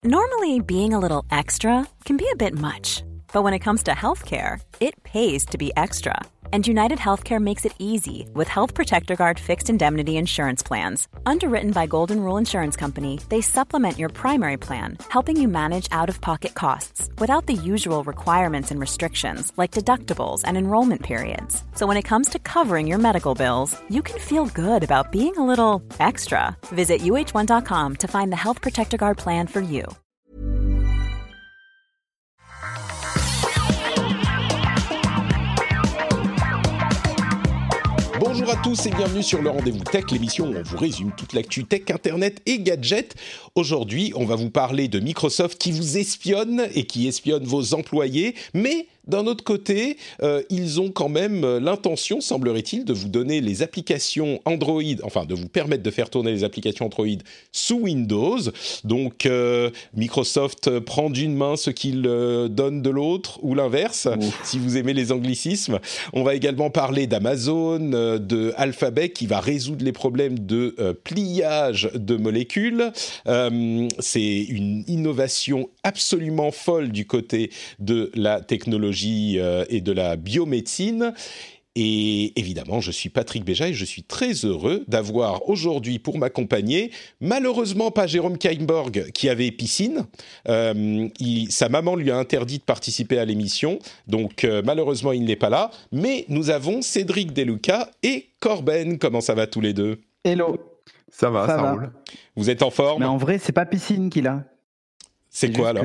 Normally, being a little extra can be a bit much, but when it comes to healthcare, it pays to be extra. And United Healthcare makes it easy with Health Protector Guard fixed indemnity insurance plans. Underwritten by Golden Rule Insurance Company, they supplement your primary plan, helping you manage out-of-pocket costs without the usual requirements and restrictions like deductibles and enrollment periods. So when it comes to covering your medical bills, you can feel good about being a little extra. Visit uh1.com to find the Health Protector Guard plan for you. Bonjour à tous et bienvenue sur le Rendez-vous Tech, l'émission où on vous résume toute l'actu tech, internet et gadgets. Aujourd'hui, on va vous parler de Microsoft qui vous espionne et qui espionne vos employés, mais d'un autre côté, ils ont quand même l'intention, semblerait-il, de vous donner les applications Android, enfin de vous permettre de faire tourner les applications Android sous Windows. Donc Microsoft prend d'une main ce qu'il donne de l'autre, ou l'inverse, si vous aimez les anglicismes. On va également parler d'Amazon, de Alphabet qui va résoudre les problèmes de pliage de molécules. C'est une innovation absolument folle du côté de la technologie et de la biomédecine. Et évidemment, je suis Patrick Béja et je suis très heureux d'avoir aujourd'hui pour m'accompagner, malheureusement pas Jérôme Kainborg qui avait piscine. Sa maman lui a interdit de participer à l'émission, donc malheureusement il n'est pas là. Mais nous avons Cédric Deluca et Corben. Comment ça va tous les deux ? Hello. Ça va. Roule. Vous êtes en forme ? Mais en vrai, c'est pas piscine qu'il a. C'est quoi alors ?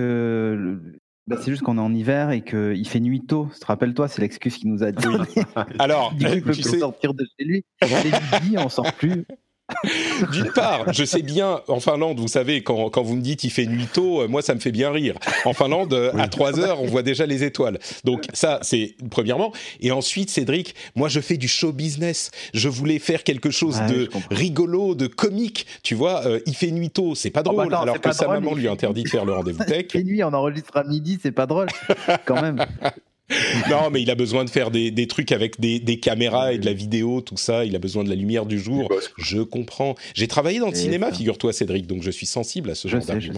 C'est juste qu'on est en hiver et qu'il fait nuit tôt. Rappelle-toi, c'est l'excuse qu'il nous a dit. Alors, il peut plus sortir de chez lui. C'est midi, on sort plus. D'une part, je sais bien, en Finlande, vous savez, quand vous me dites il fait nuit tôt, moi ça me fait bien rire. En Finlande, à 3h, on voit déjà les étoiles. Donc ça, c'est premièrement. Et ensuite, Cédric, moi je fais du show business. Je voulais faire quelque chose de rigolo, de comique. Tu vois, il fait nuit tôt, c'est pas drôle. Alors que sa maman lui a interdit de faire le Rendez-vous Tech. Il fait nuit, on enregistre à midi, c'est pas drôle, quand même. Non, mais il a besoin de faire des trucs avec des caméras et de la vidéo, tout ça. Il a besoin de la lumière du jour. Je comprends. J'ai travaillé dans le cinéma, figure-toi, Cédric, donc je suis sensible à ce genre d'argument.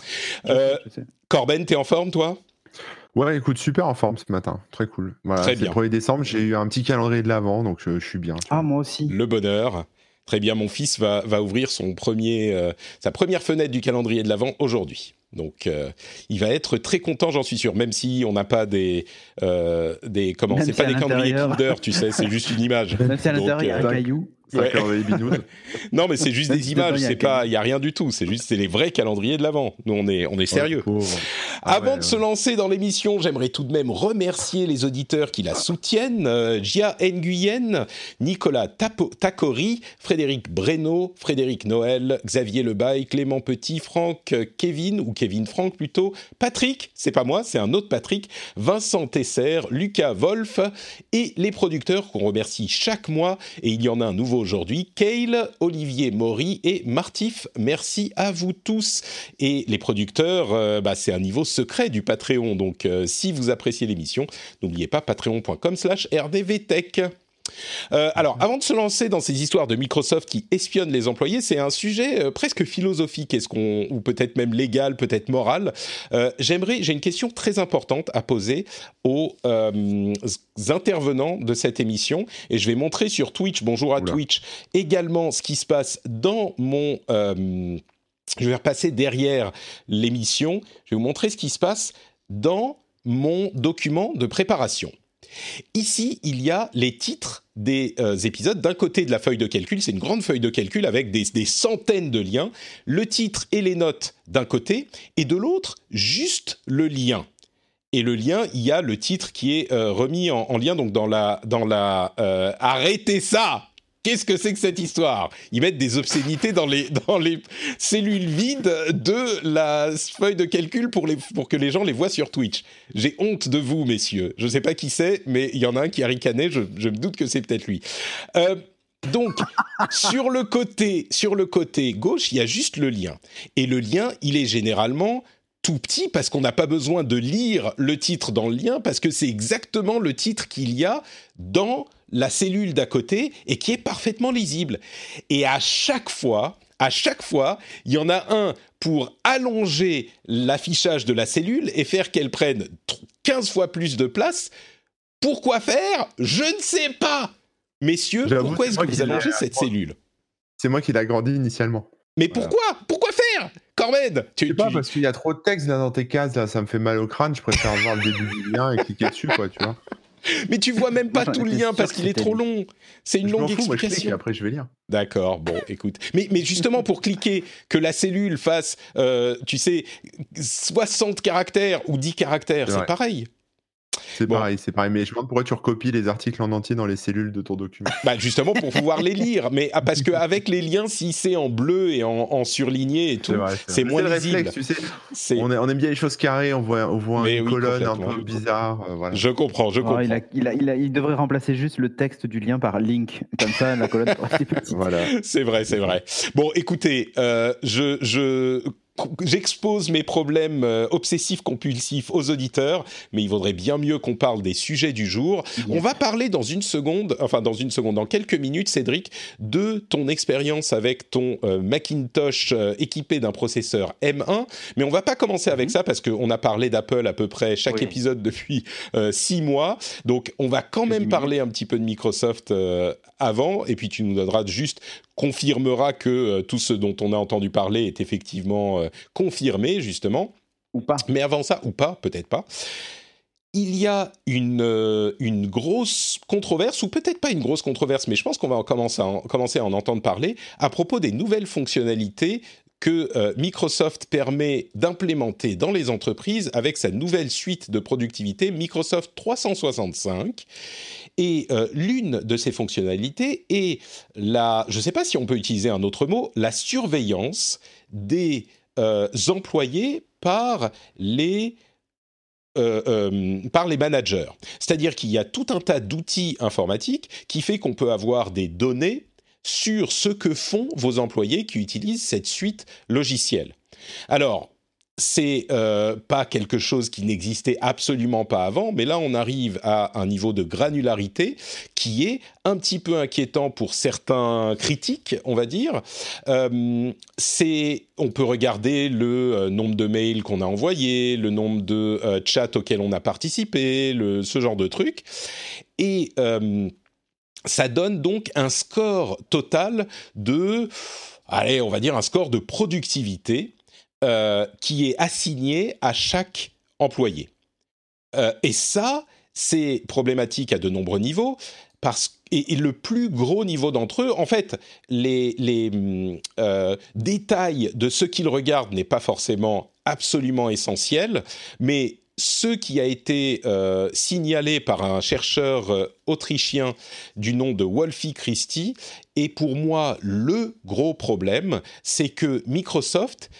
Corben, t'es en forme, toi ? Ouais, écoute, super en forme ce matin. Très cool. Voilà, Très c'est bien. Le 1er décembre, j'ai eu un petit calendrier de l'Avent, donc je suis bien. Ah, moi aussi. Le bonheur. Très bien, mon fils va ouvrir sa première fenêtre du calendrier de l'Avent aujourd'hui. Donc, il va être très content, j'en suis sûr, même si on n'a pas c'est pas des calendriers Kinder, tu sais, c'est juste une image. Même si à l'intérieur, il y a un caillou. Ouais. Binouze. Non, mais c'est juste des images, il y a rien du tout, c'est les vrais calendriers de l'Avent. Nous, on est sérieux. Avant de se lancer dans l'émission, j'aimerais tout de même remercier les auditeurs qui la soutiennent. Gia Nguyen, Nicolas Takori, Frédéric Breno, Frédéric Noël, Xavier Lebaille, Clément Petit, Franck Kevin, ou Kevin Franck plutôt, Patrick, c'est pas moi, c'est un autre Patrick, Vincent Tesser, Lucas Wolf, et les producteurs qu'on remercie chaque mois, et il y en a un nouveau aujourd'hui, Kale, Olivier Maury et Martif. Merci à vous tous. Et les producteurs, c'est un niveau secret du Patreon. Donc, si vous appréciez l'émission, n'oubliez pas patreon.com/rdvtech. Alors, avant de se lancer dans ces histoires de Microsoft qui espionnent les employés, c'est un sujet presque philosophique, ou peut-être même légal, peut-être moral. J'ai une question très importante à poser aux intervenants de cette émission, et je vais montrer sur Twitch, bonjour à Twitch, également ce qui se passe dans mon... je vais repasser derrière l'émission, je vais vous montrer ce qui se passe dans mon document de préparation. Ici, il y a les titres des épisodes. D'un côté de la feuille de calcul, c'est une grande feuille de calcul avec des centaines de liens. Le titre et les notes d'un côté, et de l'autre, juste le lien. Et le lien, il y a le titre qui est remis en lien, donc dans la arrêtez ça! Qu'est-ce que c'est que cette histoire ? Ils mettent des obscénités dans les cellules vides de la feuille de calcul pour que les gens les voient sur Twitch. J'ai honte de vous, messieurs. Je ne sais pas qui c'est, mais il y en a un qui a ricané, je me doute que c'est peut-être lui. Donc, sur le côté gauche, il y a juste le lien. Et le lien, il est généralement tout petit parce qu'on n'a pas besoin de lire le titre dans le lien parce que c'est exactement le titre qu'il y a dans la cellule d'à côté et qui est parfaitement lisible. Et à chaque fois, À chaque fois, il y en a un pour allonger l'affichage de la cellule et faire qu'elle prenne 15 fois plus de place. Pourquoi faire ? Je ne sais pas. Messieurs, pourquoi est-ce que vous allongez cette cellule ? C'est moi qui l'ai agrandi initialement. Mais pourquoi ? Pourquoi faire ? Corben, je sais pas, parce qu'il y a trop de texte là dans tes cases, là, ça me fait mal au crâne, je préfère voir le début du lien et cliquer dessus, quoi, tu vois. Mais tu vois même pas tout le lien parce qu'il est trop long. C'est une longue explication. Moi, je clique et après je vais lire. D'accord, bon, écoute. Mais justement, pour cliquer, que la cellule fasse, 60 caractères ou 10 caractères, c'est pareil. C'est pareil. Mais je me demande pourquoi tu recopies les articles en entier dans les cellules de ton document. Justement pour pouvoir les lire. Mais parce qu'avec les liens, si c'est en bleu et en surligné et tout, c'est moins lisible. Réflexe, tu sais. On aime bien les choses carrées, on voit une colonne un peu bizarre. Voilà. Je comprends. Il devrait remplacer juste le texte du lien par link. Comme ça, la colonne sera assez petite. Voilà. C'est vrai. Bon, écoutez, j'expose mes problèmes obsessifs-compulsifs aux auditeurs, mais il vaudrait bien mieux qu'on parle des sujets du jour. On va parler dans quelques minutes, Cédric, de ton expérience avec ton Macintosh équipé d'un processeur M1, mais on va pas commencer avec ça parce qu'on a parlé d'Apple à peu près chaque épisode depuis 6 mois, donc on va quand même parler un petit peu de Microsoft avant, et puis tu nous donneras confirmera que tout ce dont on a entendu parler est effectivement confirmé, justement. Ou pas. Mais avant ça, ou pas, peut-être pas. Il y a une grosse controverse, ou peut-être pas une grosse controverse, mais je pense qu'on va commencer à en entendre parler, à propos des nouvelles fonctionnalités que Microsoft permet d'implémenter dans les entreprises avec sa nouvelle suite de productivité Microsoft 365. Et l'une de ces fonctionnalités est je ne sais pas si on peut utiliser un autre mot, la surveillance des employés par les managers. C'est-à-dire qu'il y a tout un tas d'outils informatiques qui fait qu'on peut avoir des données sur ce que font vos employés qui utilisent cette suite logicielle. Alors, c'est pas quelque chose qui n'existait absolument pas avant, mais là on arrive à un niveau de granularité qui est un petit peu inquiétant pour certains critiques, on va dire. On peut regarder le nombre de mails qu'on a envoyés, le nombre de chats auxquels on a participé, ce genre de trucs. Et ça donne donc un score total on va dire un score de productivité qui est assigné à chaque employé. Et ça, c'est problématique à de nombreux niveaux, et le plus gros niveau d'entre eux, en fait, les détails de ce qu'ils regardent n'est pas forcément absolument essentiel, mais ce qui a été signalé par un chercheur autrichien du nom de Wolfie Christie est pour moi le gros problème, c'est que Microsoft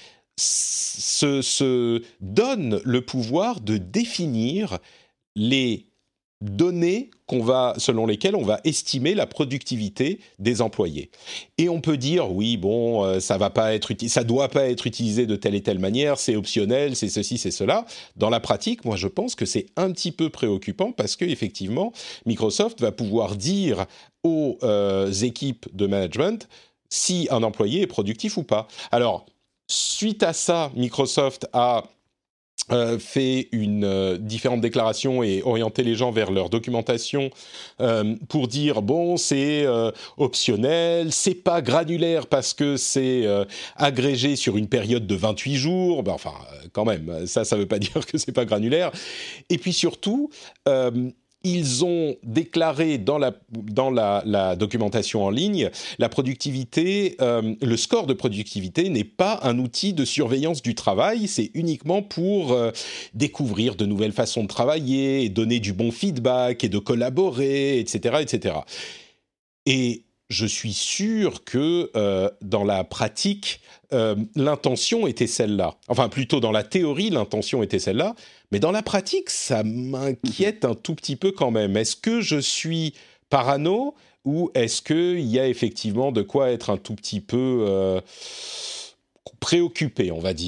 se donne le pouvoir de définir les données selon lesquelles on va estimer la productivité des employés. Et on peut dire, oui, bon, ça doit pas être utilisé de telle et telle manière, c'est optionnel, c'est ceci, c'est cela. Dans la pratique, moi, je pense que c'est un petit peu préoccupant parce que effectivement, Microsoft va pouvoir dire aux équipes de management si un employé est productif ou pas. Alors, suite à ça, Microsoft a fait différentes déclarations et orienté les gens vers leur documentation pour dire bon, c'est optionnel, c'est pas granulaire parce que c'est agrégé sur une période de 28 jours. Quand même, ça veut pas dire que c'est pas granulaire. Et puis surtout, ils ont déclaré dans la documentation en ligne, la productivité, le score de productivité n'est pas un outil de surveillance du travail, c'est uniquement pour découvrir de nouvelles façons de travailler, et donner du bon feedback et de collaborer, etc., etc. Et je suis sûr que dans la pratique, l'intention était celle-là. Enfin, plutôt dans la théorie, l'intention était celle-là. Mais dans la pratique, ça m'inquiète un tout petit peu quand même. Est-ce que je suis parano ou est-ce qu'il y a effectivement de quoi être un tout petit peu préoccupé, on va dire ?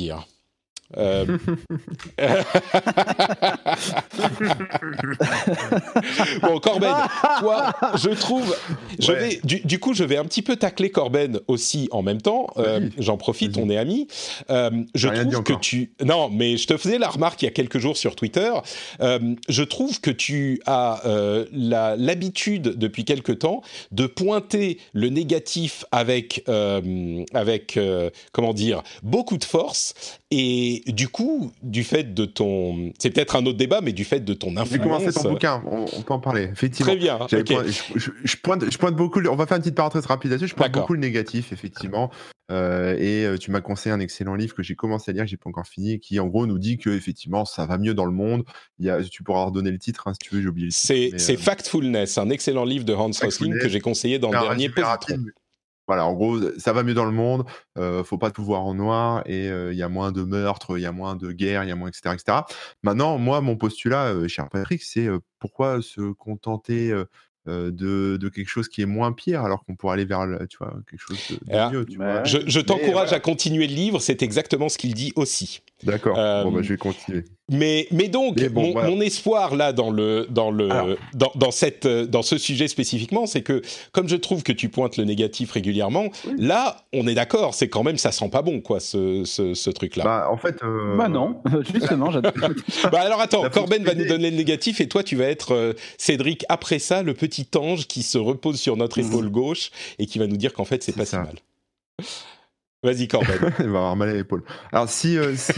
Bon, Corben, toi, je trouve... Je vais un petit peu tacler Corben aussi en même temps. J'en profite, on est amis. Je trouve que tu... Non, mais je te faisais la remarque il y a quelques jours sur Twitter. Je trouve que tu as l'habitude depuis quelque temps de pointer le négatif avec comment dire, beaucoup de force. Et du coup, du fait de ton... C'est peut-être un autre débat, mais du fait de ton influence... J'ai commencé ton bouquin, on peut en parler, effectivement. Très bien, okay. Je pointe beaucoup... On va faire une petite parenthèse rapide là-dessus. Je pointe beaucoup le négatif, effectivement. Et tu m'as conseillé un excellent livre que j'ai commencé à lire, que j'ai pas encore fini, qui en gros nous dit que effectivement ça va mieux dans le monde. Tu pourras redonner le titre hein, si tu veux, j'ai oublié le titre. C'est Factfulness, un excellent livre de Hans Rosling que j'ai conseillé dans le dernier Positron. Voilà, en gros, ça va mieux dans le monde, faut pas tout voir en noir, et il y a moins de meurtres, il y a moins de guerres, il y a moins, etc., etc. Maintenant, moi, mon postulat, cher Patrick, c'est pourquoi se contenter de quelque chose qui est moins pire, alors qu'on pourrait aller vers tu vois, quelque chose de mieux. Tu vois. Je t'encourage à continuer le livre, c'est exactement ce qu'il dit aussi. D'accord, je vais continuer. Mais donc, mon espoir là dans ce sujet spécifiquement, c'est que comme je trouve que tu pointes le négatif régulièrement, là, on est d'accord, c'est quand même, ça sent pas bon, quoi, ce truc-là. Bah, en fait... non, justement, j'adore. Alors attends, Corben va nous donner le négatif et toi, tu vas être, Cédric, après ça, le petit ange qui se repose sur notre épaule gauche et qui va nous dire qu'en fait, c'est pas si mal. Vas-y, Corben. Il va avoir mal à l'épaule. Alors, si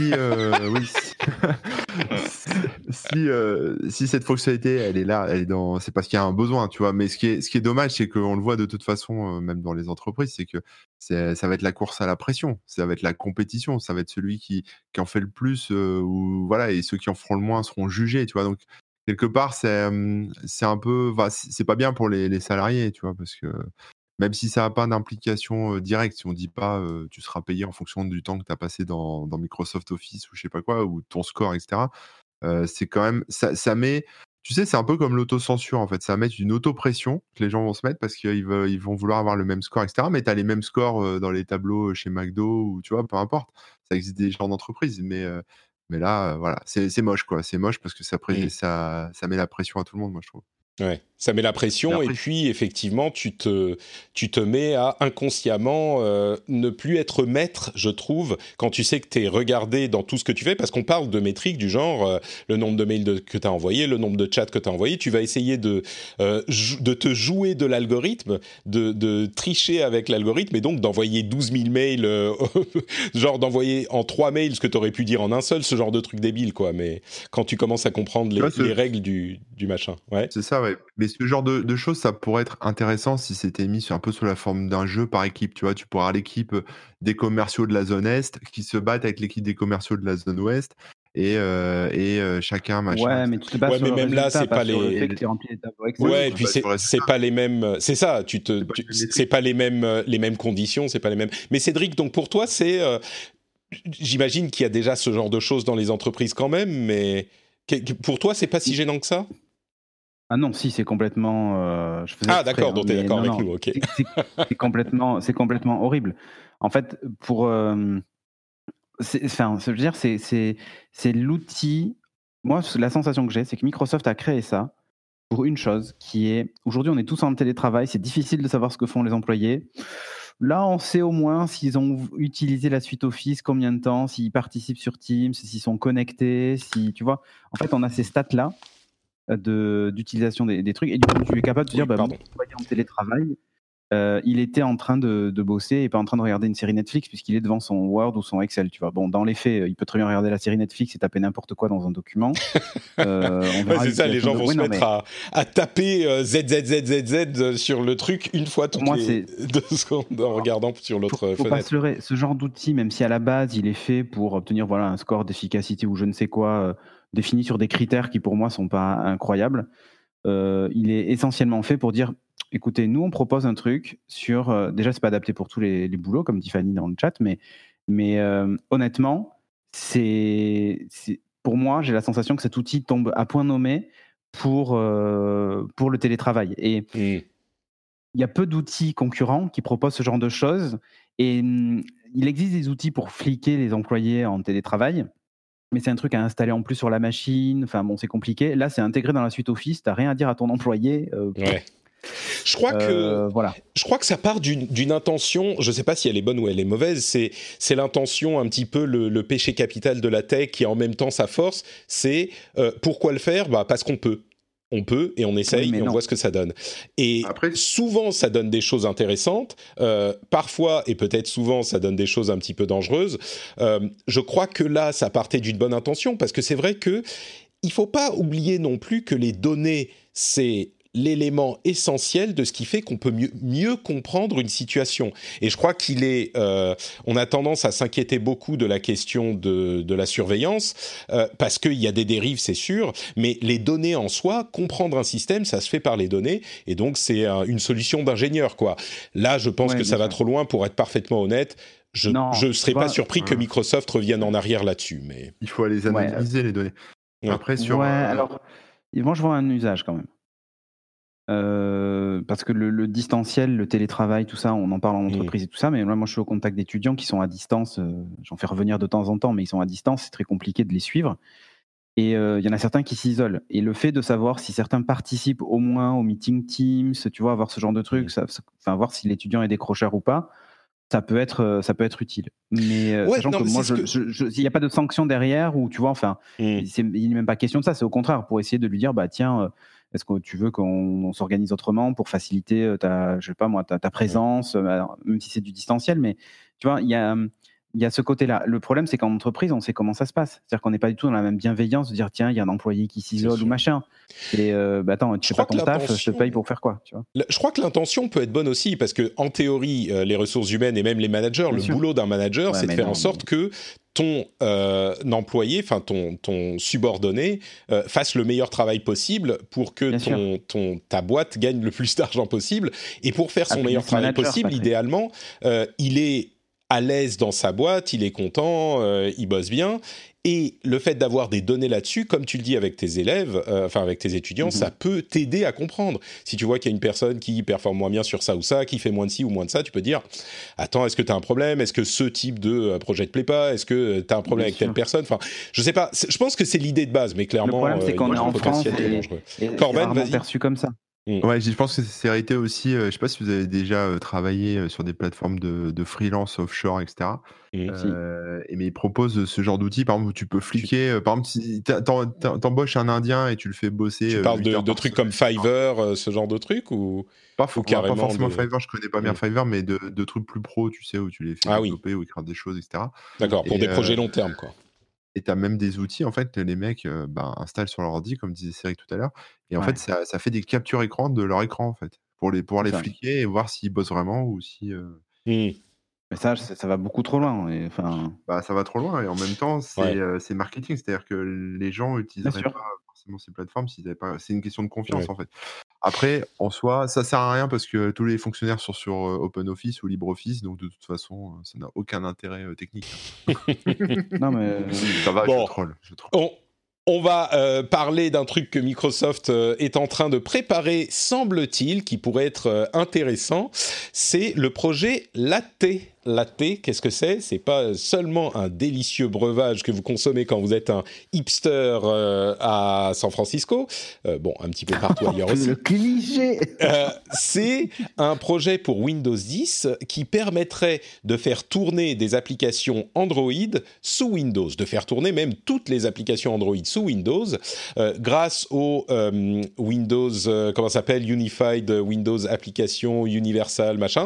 cette fonctionnalité, elle est là, c'est parce qu'il y a un besoin, tu vois. Mais ce qui est dommage, c'est qu'on le voit de toute façon, même dans les entreprises, c'est que ça va être la course à la pression, ça va être la compétition, ça va être celui qui en fait le plus, et ceux qui en feront le moins seront jugés, tu vois. Donc, quelque part, c'est un peu, c'est pas bien pour les salariés, tu vois, parce que même si ça n'a pas d'implication directe, si on ne dit pas tu seras payé en fonction du temps que tu as passé dans Microsoft Office ou je sais pas quoi, ou ton score, etc., c'est quand même... Ça met... Tu sais, c'est un peu comme l'autocensure, en fait. Ça va mettre une autopression que les gens vont se mettre parce qu'ils vont vouloir avoir le même score, etc. Mais tu as les mêmes scores dans les tableaux chez McDo ou tu vois, peu importe. Ça existe déjà en entreprise, mais là, voilà, c'est moche, quoi. C'est moche parce que ça met la pression à tout le monde, moi, je trouve. Ouais, ça met la pression et puis effectivement tu te mets à inconsciemment ne plus être maître, je trouve, quand tu sais que tu es regardé dans tout ce que tu fais, parce qu'on parle de métriques du genre le nombre de mails que tu as envoyé, le nombre de chats que tu as envoyé, tu vas essayer de te jouer de l'algorithme, de tricher avec l'algorithme et donc d'envoyer 12 000 mails, genre d'envoyer en 3 mails ce que tu aurais pu dire en un seul, ce genre de truc débile, quoi. Mais quand tu commences à comprendre les règles du machin, ouais. C'est ça, ouais. Mais ce genre de choses, ça pourrait être intéressant si c'était mis un peu sous la forme d'un jeu par équipe. Tu vois, tu pourras avoir l'équipe des commerciaux de la zone Est qui se battent avec l'équipe des commerciaux de la zone Ouest et chacun machin. Ouais, mais tu te bases sur mais le même là, c'est pas sur le les. fait que tu remplis les tableaux Excel. Ouais, et puis c'est pas les mêmes. C'est ça. C'est pas les mêmes conditions, c'est pas les mêmes. Mais Cédric, donc pour toi, c'est. J'imagine qu'il y a déjà ce genre de choses dans les entreprises quand même, mais pour toi, c'est pas si gênant que ça? Ah non, si, c'est complètement... d'accord, donc tu es d'accord avec nous, ok. C'est complètement horrible. En fait, je veux dire, c'est l'outil... Moi, la sensation que j'ai, c'est que Microsoft a créé ça pour une chose qui est... Aujourd'hui, on est tous en télétravail, c'est difficile de savoir ce que font les employés. Là, on sait au moins s'ils ont utilisé la suite Office, combien de temps, s'ils participent sur Teams, s'ils sont connectés, tu vois. En fait, on a ces stats-là d'utilisation des trucs, et du coup tu es capable de dire mon employé en télétravail, il était en train de bosser et pas en train de regarder une série Netflix puisqu'il est devant son Word ou son Excel, tu vois. Bon, dans les faits, il peut très bien regarder la série Netflix et taper n'importe quoi dans un document. C'est ça, les gens vont se mettre à taper ZZZZZ sur le truc une fois toutes les 2 secondes en regardant sur l'autre fenêtre. Faut pas se leurrer, ce genre d'outil, même si à la base il est fait pour obtenir un score d'efficacité ou je ne sais quoi, défini sur des critères qui pour moi sont pas incroyables, il est essentiellement fait pour dire écoutez, nous on propose un truc sur déjà c'est pas adapté pour tous les boulots comme dit Fanny dans le chat, mais honnêtement c'est pour moi j'ai la sensation que cet outil tombe à point nommé pour le télétravail et il y a peu d'outils concurrents qui proposent ce genre de choses et il existe des outils pour fliquer les employés en télétravail. mais c'est un truc à installer en plus sur la machine. Enfin bon, c'est compliqué. Là, c'est intégré dans la suite Office. T'as rien à dire à ton employé. Ouais. Je crois que ça part d'une intention, je ne sais pas si elle est bonne ou elle est mauvaise, c'est l'intention un petit peu le péché capital de la tech qui est en même temps sa force, c'est pourquoi le faire ? Parce qu'on peut. On peut et on essaye et on voit ce que ça donne. Et souvent, ça donne des choses intéressantes. Parfois, et peut-être souvent, ça donne des choses un petit peu dangereuses. Je crois que là, ça partait d'une bonne intention parce que c'est vrai qu'il ne faut pas oublier non plus que les données, c'est l'élément essentiel de ce qui fait qu'on peut mieux comprendre une situation. Et je crois on a tendance à s'inquiéter beaucoup de la question de la surveillance, parce qu'il y a des dérives, c'est sûr, mais les données en soi, comprendre un système, ça se fait par les données, et donc c'est une solution d'ingénieur, quoi. Là, je pense que ça va trop loin pour être parfaitement honnête. Je ne serais pas surpris que Microsoft revienne en arrière là-dessus. Mais... Il faut aller analyser les données. Après, alors, moi, je vois un usage quand même. Parce que le distanciel, le télétravail, tout ça, on en parle en entreprise et tout ça, mais moi je suis au contact d'étudiants qui sont à distance, j'en fais revenir de temps en temps, mais ils sont à distance, c'est très compliqué de les suivre, et il y en a certains qui s'isolent, et le fait de savoir si certains participent au moins au meeting Teams, tu vois, avoir ce genre de truc, voir si l'étudiant est décrocheur ou pas, ça peut être utile. Mais sachant que moi, il n'y a pas de sanction derrière, ou tu vois, il n'est même pas question de ça, c'est au contraire, pour essayer de lui dire, tiens, est-ce que tu veux qu'on s'organise autrement pour faciliter ta présence, même si c'est du distanciel, mais tu vois, il y a ce côté-là. Le problème, c'est qu'en entreprise, on sait comment ça se passe. C'est-à-dire qu'on n'est pas du tout dans la même bienveillance de dire, tiens, il y a un employé qui s'isole ou machin. Et attends, tu fais pas ton taf, je te paye pour faire quoi, tu vois. Je crois que l'intention peut être bonne aussi, parce que en théorie, les ressources humaines et même les managers, boulot d'un manager, c'est de faire en sorte que ton employé, enfin ton subordonné, fasse le meilleur travail possible pour que ta boîte gagne le plus d'argent possible. Et pour faire son meilleur travail possible, idéalement, il est à l'aise dans sa boîte, il est content, il bosse bien. Et le fait d'avoir des données là-dessus, comme tu le dis avec tes élèves, avec tes étudiants, ça peut t'aider à comprendre. Si tu vois qu'il y a une personne qui performe moins bien sur ça ou ça, qui fait moins de ci ou moins de ça, tu peux dire « Attends, est-ce que tu as un problème ? Est-ce que ce type de projet te plaît pas ? Est-ce que tu as un problème avec telle personne ?» Enfin, je sais pas. Je pense que c'est l'idée de base, mais clairement, le problème, c'est qu'on est en France et Corben, vas-y. Perçu comme ça. Ouais, je pense que c'est hérité aussi. Je sais pas si vous avez déjà travaillé sur des plateformes de freelance offshore, etc. Mais ils proposent ce genre d'outils. Par exemple, où tu peux fliquer. Par exemple, si t'embauches un Indien et tu le fais bosser. Tu parles de trucs comme Fiverr, ce genre de trucs ou pas forcément Fiverr, je connais pas bien Fiverr, mais de trucs plus pro, tu sais, où tu les fais développer, où ils créent des choses, etc. D'accord, pour des projets long terme, quoi. Et tu as même des outils, en fait, les mecs installent sur leur ordi, comme disait Cédric tout à l'heure. Et en fait, ça fait des captures écran de leur écran, en fait, pour pouvoir les fliquer et voir s'ils bossent vraiment ou si. Mais ça va beaucoup trop loin. Ça va trop loin. Et en même temps, c'est marketing. C'est-à-dire que les gens n'utiliseraient pas forcément ces plateformes s'ils n'avaient pas. C'est une question de confiance, en fait. Après, en soi, ça sert à rien parce que tous les fonctionnaires sont sur OpenOffice ou LibreOffice, donc de toute façon, ça n'a aucun intérêt technique. Non, mais ça va, je troll. On va parler d'un truc que Microsoft est en train de préparer, semble-t-il, qui pourrait être intéressant. C'est le projet Latte. Latte, qu'est-ce que c'est ? C'est pas seulement un délicieux breuvage que vous consommez quand vous êtes un hipster à San Francisco. Un petit peu partout ailleurs aussi. Le cliché. C'est un projet pour Windows 10 qui permettrait de faire tourner des applications Android sous Windows, de faire tourner même toutes les applications Android sous Windows, grâce au Windows, comment ça s'appelle, Unified Windows Application Universal, machin.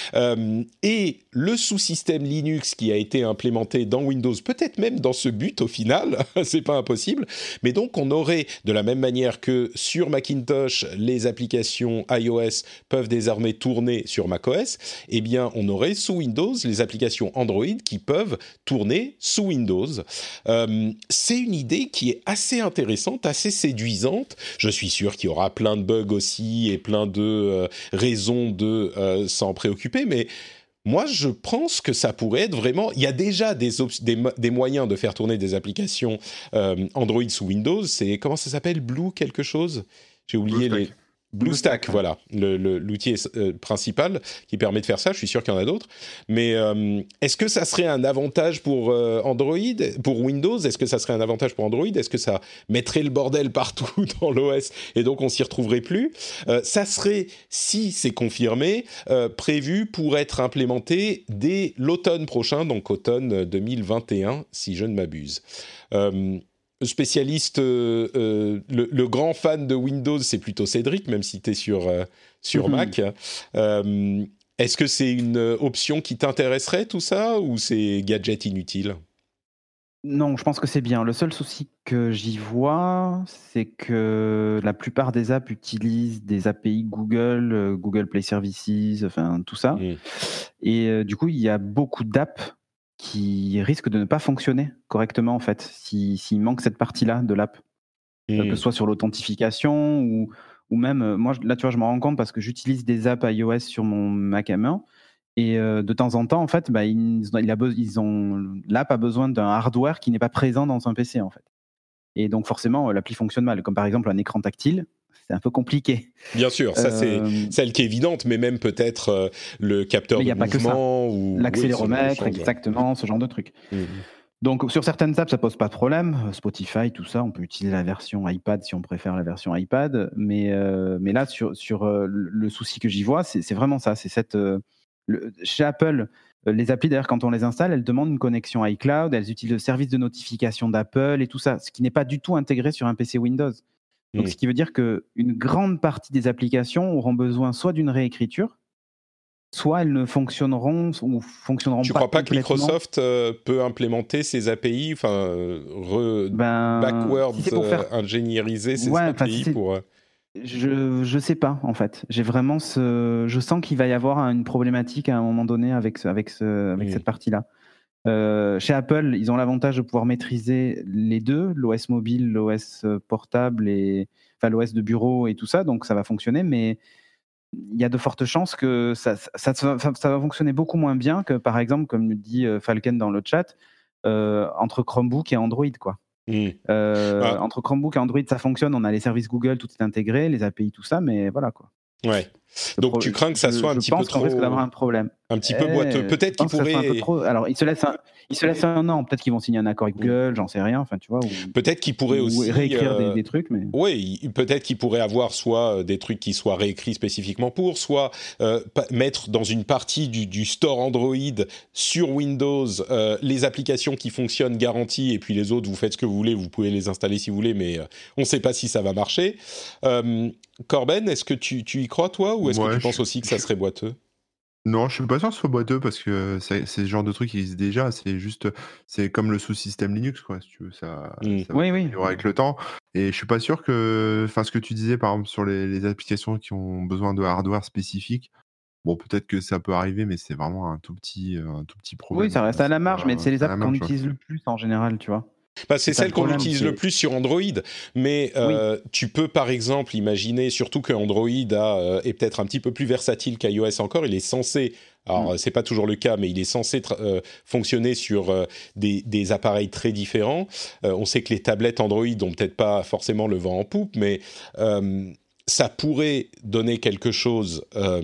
Et le sous-système Linux qui a été implémenté dans Windows, peut-être même dans ce but au final, c'est pas impossible, mais donc on aurait, de la même manière que sur Macintosh, les applications iOS peuvent désormais tourner sur macOS, eh bien on aurait sous Windows les applications Android qui peuvent tourner sous Windows. C'est une idée qui est assez intéressante, assez séduisante. Je suis sûr qu'il y aura plein de bugs aussi et plein de raisons de s'en préoccuper, mais moi, je pense que ça pourrait être vraiment... Il y a déjà des moyens de faire tourner des applications Android sous Windows. C'est, comment ça s'appelle ? Blue quelque chose ? J'ai oublié les... BlueStack, voilà, l'outil principal qui permet de faire ça. Je suis sûr qu'il y en a d'autres. Mais est-ce que ça serait un avantage pour Android, pour Windows? Est-ce que ça serait un avantage pour Android? Est-ce que ça mettrait le bordel partout dans l'OS et donc on s'y retrouverait plus? Ça serait, si c'est confirmé, prévu pour être implémenté dès l'automne prochain, donc automne 2021, si je ne m'abuse. Spécialiste, le grand fan de Windows, c'est plutôt Cédric, même si tu es sur Mac. Est-ce que c'est une option qui t'intéresserait, tout ça, ou c'est gadget inutile? Non, je pense que c'est bien. Le seul souci que j'y vois, c'est que la plupart des apps utilisent des API Google, Google Play Services, enfin tout ça. Et du coup, il y a beaucoup d'apps qui risquent de ne pas fonctionner correctement, en fait, s'il manque cette partie-là de l'app. Que ce soit sur l'authentification ou même, moi, là, tu vois, je me rends compte parce que j'utilise des apps iOS sur mon Mac M1 et de temps en temps, en fait, l'app a besoin d'un hardware qui n'est pas présent dans un PC, en fait. Et donc, forcément, l'appli fonctionne mal. Comme par exemple un écran tactile, c'est un peu compliqué. Bien sûr, ça c'est celle qui est évidente, mais même peut-être le capteur de mouvement ou l'accéléromètre, exactement, ce genre de truc. Donc sur certaines apps, ça pose pas de problème. Spotify, tout ça, on peut utiliser la version iPad si on préfère la version iPad. Mais là, sur le souci que j'y vois, c'est vraiment ça. C'est chez Apple, les applis d'ailleurs, quand on les installe, elles demandent une connexion iCloud, elles utilisent le service de notification d'Apple et tout ça, ce qui n'est pas du tout intégré sur un PC Windows. Donc, ce qui veut dire qu'une grande partie des applications auront besoin soit d'une réécriture, soit elles ne fonctionneront ou fonctionneront pas. Tu crois pas que Microsoft peut implémenter ces API, backward ingénieriser ces API pour... Je sais pas, en fait. J'ai vraiment je sens qu'il va y avoir une problématique à un moment donné avec cette partie-là. Chez Apple, ils ont l'avantage de pouvoir maîtriser les deux, l'OS mobile, l'OS portable, l'OS de bureau et tout ça, donc ça va fonctionner, mais il y a de fortes chances que ça va fonctionner beaucoup moins bien que, par exemple, comme le dit Falken dans le chat, entre Chromebook et Android, quoi. Entre Chromebook et Android, ça fonctionne, on a les services Google, tout est intégré, les API, tout ça, mais voilà, quoi. Ouais. Donc tu crains que ça soit un petit peu trop... Je pense qu'on risque d'avoir un problème. Un petit peu boiteux. Peut-être qu'ils pourraient... Alors, ils se laissent un an. Peut-être qu'ils vont signer un accord avec Google, j'en sais rien. Enfin, tu vois. Peut-être qu'ils pourraient aussi... réécrire des trucs, mais... Oui, peut-être qu'ils pourraient avoir soit des trucs qui soient réécrits spécifiquement pour, soit mettre dans une partie du store Android sur Windows les applications qui fonctionnent garanties, et puis les autres, vous faites ce que vous voulez, vous pouvez les installer si vous voulez, mais on ne sait pas si ça va marcher. Corben, est-ce que tu y crois, toi, ou est-ce que tu penses aussi que ça serait boiteux? Non, je suis pas sûr que ce soit boiteux parce que c'est ce genre de truc qui existe déjà. C'est comme le sous-système Linux, quoi. Si tu veux, ça va améliorer avec le temps. Et je suis pas sûr que, ce que tu disais, par exemple, sur les applications qui ont besoin de hardware spécifique. Bon, peut-être que ça peut arriver, mais c'est vraiment un tout petit problème. Oui, ça reste à la marge, mais c'est les apps qu'on utilise le plus en général, tu vois. C'est celle qu'on utilise le plus sur Android, mais tu peux par exemple imaginer, surtout que Android est peut-être un petit peu plus versatile qu'iOS encore, il est censé, alors c'est pas toujours le cas, mais il est censé fonctionner sur des appareils très différents. On sait que les tablettes Android ont peut-être pas forcément le vent en poupe, mais ça pourrait donner quelque chose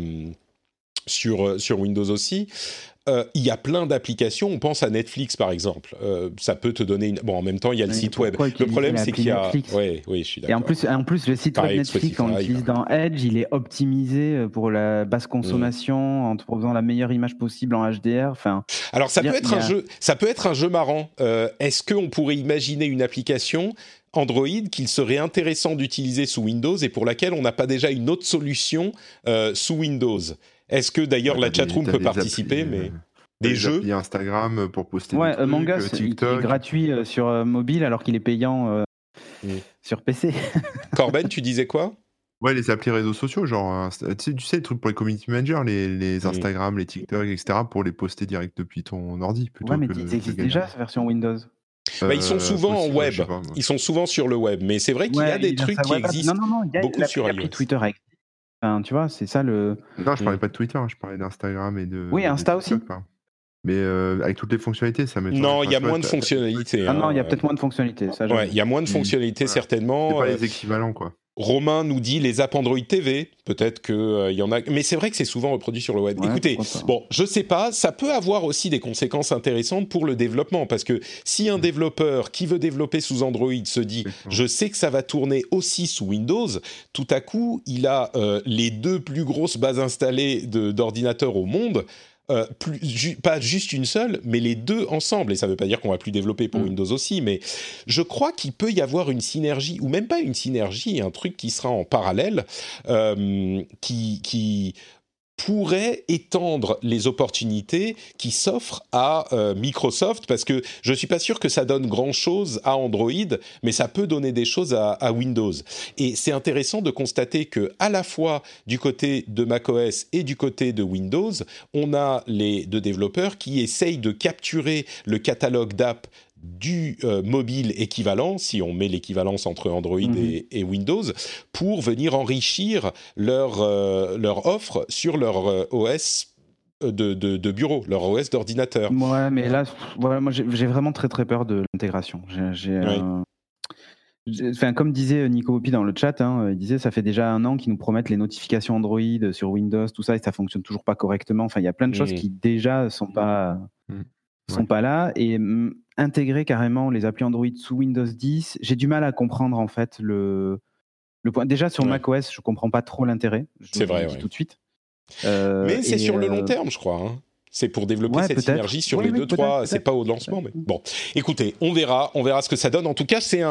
sur Windows aussi. Il y a plein d'applications, on pense à Netflix par exemple, ça peut te donner Bon, en même temps, il y a le site web. Le problème, c'est qu'il y a... Oui, je suis d'accord. Et en plus le site web Netflix, on l'utilise dans Edge, il est optimisé pour la basse consommation, en te proposant la meilleure image possible en HDR. Alors, ça peut être un jeu marrant. Est-ce qu'on pourrait imaginer une application Android qu'il serait intéressant d'utiliser sous Windows et pour laquelle on n'a pas déjà une autre solution sous Windows? Est-ce que d'ailleurs la chatroom peut participer, mais des jeux? Il y a Instagram pour poster des trucs, Among Us, TikTok. il est gratuit sur mobile alors qu'il est payant sur PC. Corben, tu disais quoi? Ouais, les applis réseaux sociaux, genre, tu sais, les trucs pour les community managers, les Instagram, les TikTok, etc., pour les poster direct depuis ton ordi. Ouais, mais ça existe déjà, cette version Windows. Ils sont souvent en web, ils sont souvent sur le web, mais c'est vrai qu'il y a des trucs qui existent beaucoup sur iOS. Twitter existe. Enfin, tu vois, c'est ça le... Non, je parlais pas de Twitter, je parlais d'Instagram et de... Oui, Insta aussi. Mais avec toutes les fonctionnalités, ça me... Non, il y a moins de fonctionnalités. Non, il y a peut-être moins de fonctionnalités. Il y a moins de fonctionnalités, certainement. C'est pas les équivalents, quoi. Romain nous dit les apps Android TV. Peut-être qu'il y en a, mais c'est vrai que c'est souvent reproduit sur le web. Ouais, écoutez, bon, je sais pas, ça peut avoir aussi des conséquences intéressantes pour le développement, parce que si un développeur qui veut développer sous Android se dit « je sais que ça va tourner aussi sous Windows », tout à coup, il a les deux plus grosses bases installées d'ordinateurs au monde. Pas juste une seule, mais les deux ensemble. Et ça ne veut pas dire qu'on va plus développer pour Windows aussi, mais je crois qu'il peut y avoir une synergie, ou même pas une synergie, un truc qui sera en parallèle, qui pourrait étendre les opportunités qui s'offrent à Microsoft, parce que je ne suis pas sûr que ça donne grand-chose à Android, mais ça peut donner des choses à Windows. Et c'est intéressant de constater qu'à la fois du côté de macOS et du côté de Windows, on a les deux développeurs qui essayent de capturer le catalogue d'apps du mobile équivalent, si on met l'équivalence entre Android et Windows, pour venir enrichir leur offre sur leur OS de bureau, leur OS d'ordinateur. Ouais, mais là, voilà, moi j'ai vraiment très très peur de l'intégration. Enfin, comme disait Nico Hopi dans le chat, il disait ça fait déjà 1 an qu'ils nous promettent les notifications Android sur Windows, tout ça, et ça fonctionne toujours pas correctement. Enfin, il y a plein de choses qui déjà sont pas là, et intégrer carrément les applis Android sous Windows 10, j'ai du mal à comprendre en fait le point. Déjà sur macOS, je comprends pas trop l'intérêt. C'est vrai, tout de suite. Mais c'est sur le long terme, je crois. C'est pour développer cette synergie sur les 2-3. C'est pas au lancement, mais bon. Écoutez, on verra ce que ça donne. En tout cas, c'est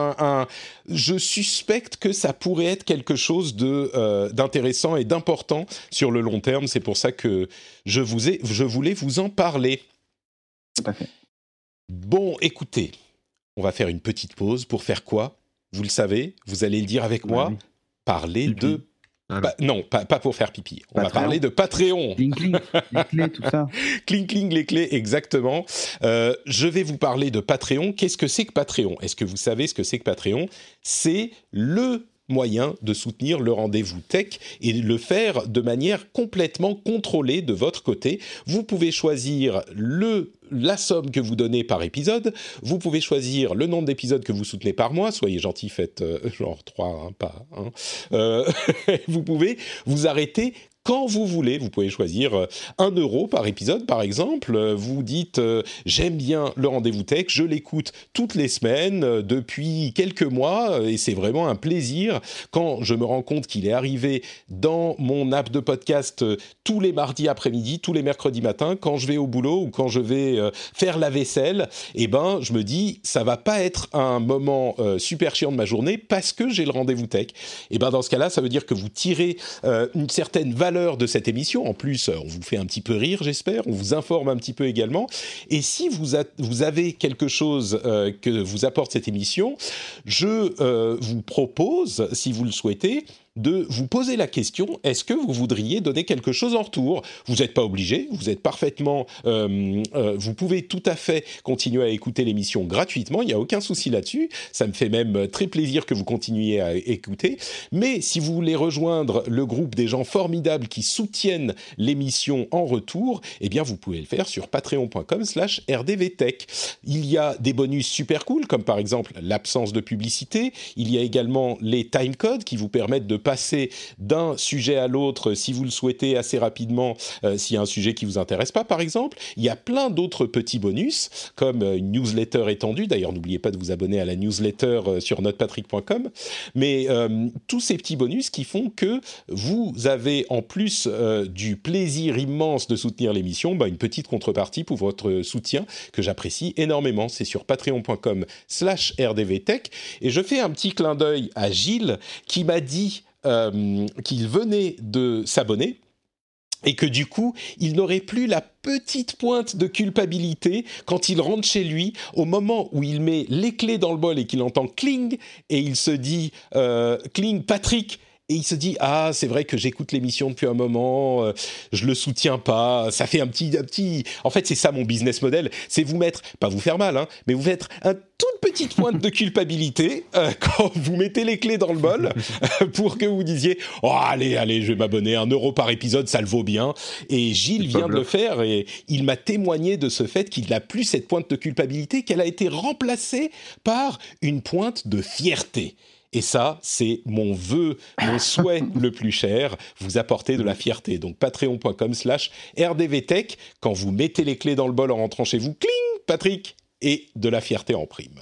je suspecte que ça pourrait être quelque chose d'intéressant et d'important sur le long terme. C'est pour ça que je voulais vous en parler. Tout à fait. Bon, écoutez, on va faire une petite pause pour faire quoi ? Vous le savez, vous allez le dire avec moi. Oui. Parler de... non, pas pour faire pipi. On va parler de Patreon. Cling, cling, les clés, tout ça. Cling, cling, les clés, exactement. Je vais vous parler de Patreon. Qu'est-ce que c'est que Patreon ? Est-ce que vous savez ce que c'est que Patreon ? C'est le moyen de soutenir le rendez-vous tech et de le faire de manière complètement contrôlée de votre côté. Vous pouvez choisir la somme que vous donnez par épisode, vous pouvez choisir le nombre d'épisodes que vous soutenez par mois, soyez gentils, faites genre 3, pas 1. Vous pouvez vous arrêter quand vous voulez. Vous pouvez choisir 1 euro par épisode, par exemple. Vous dites j'aime bien le rendez-vous tech, je l'écoute toutes les semaines depuis quelques mois et c'est vraiment un plaisir quand je me rends compte qu'il est arrivé dans mon app de podcast tous les mardis après-midi, tous les mercredis matins, quand je vais au boulot ou quand je vais faire la vaisselle. Et je me dis ça va pas être un moment super chiant de ma journée parce que j'ai le rendez-vous tech. Et dans ce cas-là, ça veut dire que vous tirez une certaine valeur de cette émission. En plus, on vous fait un petit peu rire, j'espère. On vous informe un petit peu également. Et si vous avez quelque chose que vous apporte cette émission, je vous propose, si vous le souhaitez, de vous poser la question, est-ce que vous voudriez donner quelque chose en retour ? Vous n'êtes pas obligé, vous êtes parfaitement... vous pouvez tout à fait continuer à écouter l'émission gratuitement, il n'y a aucun souci là-dessus, ça me fait même très plaisir que vous continuiez à écouter, mais si vous voulez rejoindre le groupe des gens formidables qui soutiennent l'émission en retour, eh bien vous pouvez le faire sur patreon.com/rdvtech. Il y a des bonus super cool, comme par exemple l'absence de publicité, il y a également les timecodes qui vous permettent de passer d'un sujet à l'autre, si vous le souhaitez, assez rapidement, s'il y a un sujet qui ne vous intéresse pas, par exemple. Il y a plein d'autres petits bonus, comme une newsletter étendue. D'ailleurs, n'oubliez pas de vous abonner à la newsletter sur notrepatrick.com. Mais tous ces petits bonus qui font que vous avez, en plus du plaisir immense de soutenir l'émission, une petite contrepartie pour votre soutien, que j'apprécie énormément. C'est sur patreon.com/rdvtech. Et je fais un petit clin d'œil à Gilles, qui m'a dit qu'il venait de s'abonner et que du coup, il n'aurait plus la petite pointe de culpabilité quand il rentre chez lui, au moment où il met les clés dans le bol et qu'il entend cling, et il se dit cling Patrick. Et il se dit « Ah, c'est vrai que j'écoute l'émission depuis un moment, je le soutiens pas. » Ça fait un petit... En fait, c'est ça mon business model, c'est vous mettre, pas vous faire mal, mais vous mettre un toute petite pointe de culpabilité quand vous mettez les clés dans le bol pour que vous disiez « Oh, allez, je vais m'abonner, 1 euro par épisode, ça le vaut bien. » Et Gilles vient de le faire et il m'a témoigné de ce fait qu'il n'a plus cette pointe de culpabilité, qu'elle a été remplacée par une pointe de fierté. Et ça, c'est mon vœu, mon souhait le plus cher, vous apporter de la fierté. Donc patreon.com/rdvtech, quand vous mettez les clés dans le bol en rentrant chez vous, cling, Patrick, et de la fierté en prime.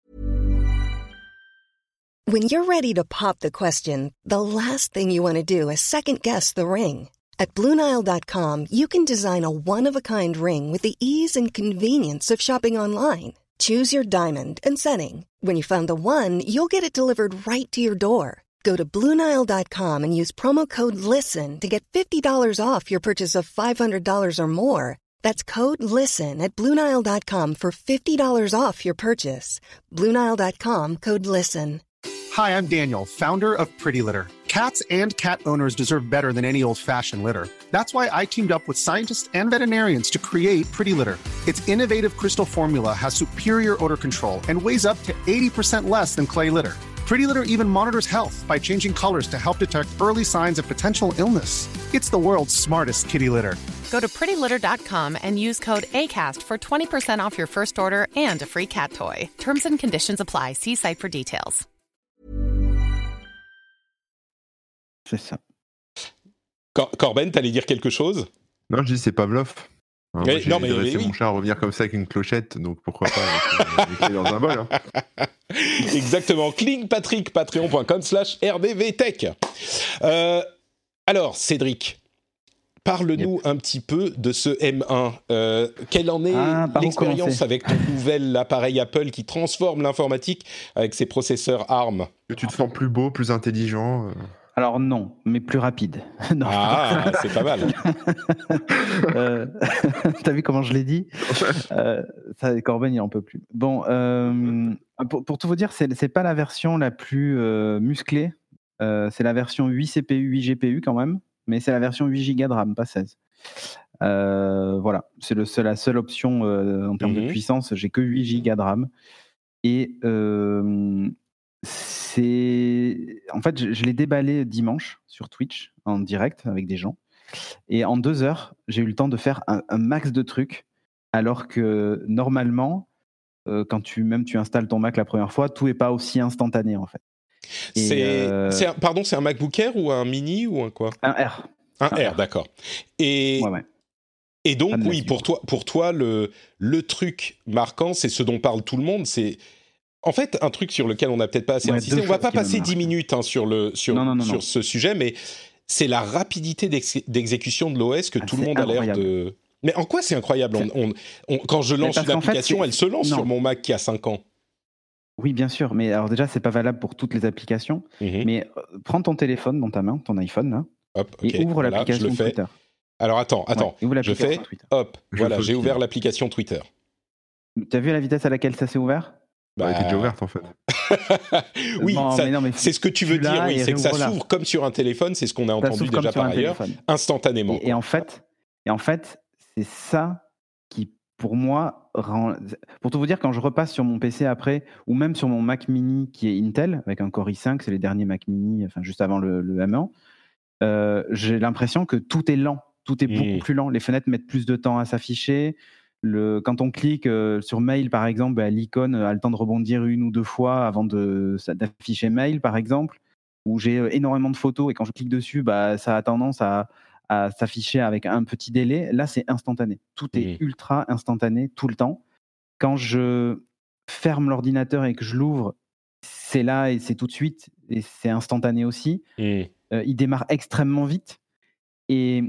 When you're ready to pop the question, the last thing you want to do is second-guess the ring. At BlueNile.com, you can design a one-of-a-kind ring with the ease and convenience of shopping online. Choose your diamond and setting. When you find the one, you'll get it delivered right to your door. Go to BlueNile.com and use promo code LISTEN to get $50 off your purchase of $500 or more. That's code LISTEN at BlueNile.com for $50 off your purchase. BlueNile.com, code LISTEN. Hi, I'm Daniel, founder of Pretty Litter. Cats and cat owners deserve better than any old-fashioned litter. That's why I teamed up with scientists and veterinarians to create Pretty Litter. Its innovative crystal formula has superior odor control and weighs up to 80% less than clay litter. Pretty Litter even monitors health by changing colors to help detect early signs of potential illness. It's the world's smartest kitty litter. Go to prettylitter.com and use code ACAST for 20% off your first order and a free cat toy. Terms and conditions apply. See site for details. C'est ça. Corben, t'allais dire quelque chose ? Non, je dis c'est Pavlov. Hein, mais, j'ai dressé mon chat à revenir comme ça avec une clochette, donc pourquoi pas les clés dans un bol. Hein. Exactement. Cling Patrick, patreon.com/rdvtech. Alors, Cédric, parle-nous un petit peu de ce M1. Quelle en est l'expérience avec ton nouvel appareil Apple qui transforme l'informatique avec ses processeurs ARM ? Que tu te sens plus beau, plus intelligent Alors non, mais plus rapide. Non, c'est pas mal. T'as vu comment je l'ai dit ? Ça, Corben, il en peut plus. Bon, pour tout vous dire, c'est pas la version la plus musclée. C'est la version 8 CPU, 8 GPU quand même, mais c'est la version 8 Go de RAM, pas 16. Voilà, c'est la seule option en termes de puissance. J'ai que 8 Go de RAM. Et en fait, je l'ai déballé dimanche sur Twitch en direct avec des gens, et en 2 heures, j'ai eu le temps de faire un max de trucs, alors que normalement, quand tu installes ton Mac la première fois, tout est pas aussi instantané en fait. C'est un MacBook Air ou un Mini ou un quoi ? Un R. Un R, d'accord. Et ouais. Et donc oui, pour toi, le truc marquant, c'est ce dont parle tout le monde, c'est en fait un truc sur lequel on n'a peut-être pas assez insisté. On va pas passer 10 minutes sur ce sujet, mais c'est la rapidité d'exécution de l'OS que tout le monde a l'air de... Mais en quoi c'est incroyable ? Quand je lance une application, elle se lance sur mon Mac qui a 5 ans. Oui, bien sûr, mais alors déjà, c'est pas valable pour toutes les applications, mais prends ton téléphone dans ta main, ton iPhone, là, et ouvre l'application Twitter. Alors attends, je fais, voilà, j'ai ouvert l'application Twitter. T'as vu la vitesse à laquelle ça s'est ouvert ? Elle était déjà ouverte en fait. Oui, c'est ce que tu veux dire, oui, c'est que ça s'ouvre comme sur un téléphone, c'est ce qu'on a entendu déjà par ailleurs, instantanément. Et en fait, c'est ça qui, pour moi, pour tout vous dire, quand je repasse sur mon PC après, ou même sur mon Mac Mini qui est Intel, avec un Core i5, c'est les derniers Mac Mini, enfin juste avant le M1, j'ai l'impression que tout est lent, tout est beaucoup plus lent. Les fenêtres mettent plus de temps à s'afficher. Quand on clique sur Mail, par exemple, l'icône a le temps de rebondir 1 ou 2 fois avant d'afficher Mail, par exemple, où j'ai énormément de photos et quand je clique dessus, ça a tendance à s'afficher avec un petit délai. Là, c'est instantané. Tout est ultra instantané tout le temps. Quand je ferme l'ordinateur et que je l'ouvre, c'est là et c'est tout de suite et c'est instantané aussi. Il démarre extrêmement vite et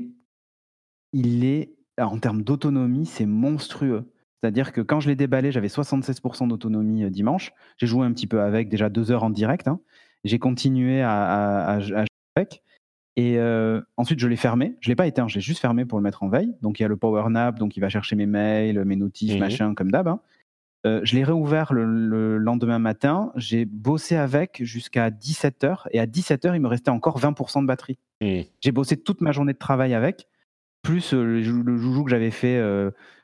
il est... Alors, en termes d'autonomie, c'est monstrueux. C'est-à-dire que quand je l'ai déballé, j'avais 76% d'autonomie dimanche. J'ai joué un petit peu avec, déjà 2 heures en direct. J'ai continué à jouer avec. Et ensuite, je l'ai fermé. Je ne l'ai pas éteint, je l'ai juste fermé pour le mettre en veille. Donc, il y a le power nap, donc il va chercher mes mails, mes notifs, machin, comme d'hab. Je l'ai réouvert le lendemain matin. J'ai bossé avec jusqu'à 17h. Et à 17h, il me restait encore 20% de batterie. J'ai bossé toute ma journée de travail avec. Plus le joujou que j'avais fait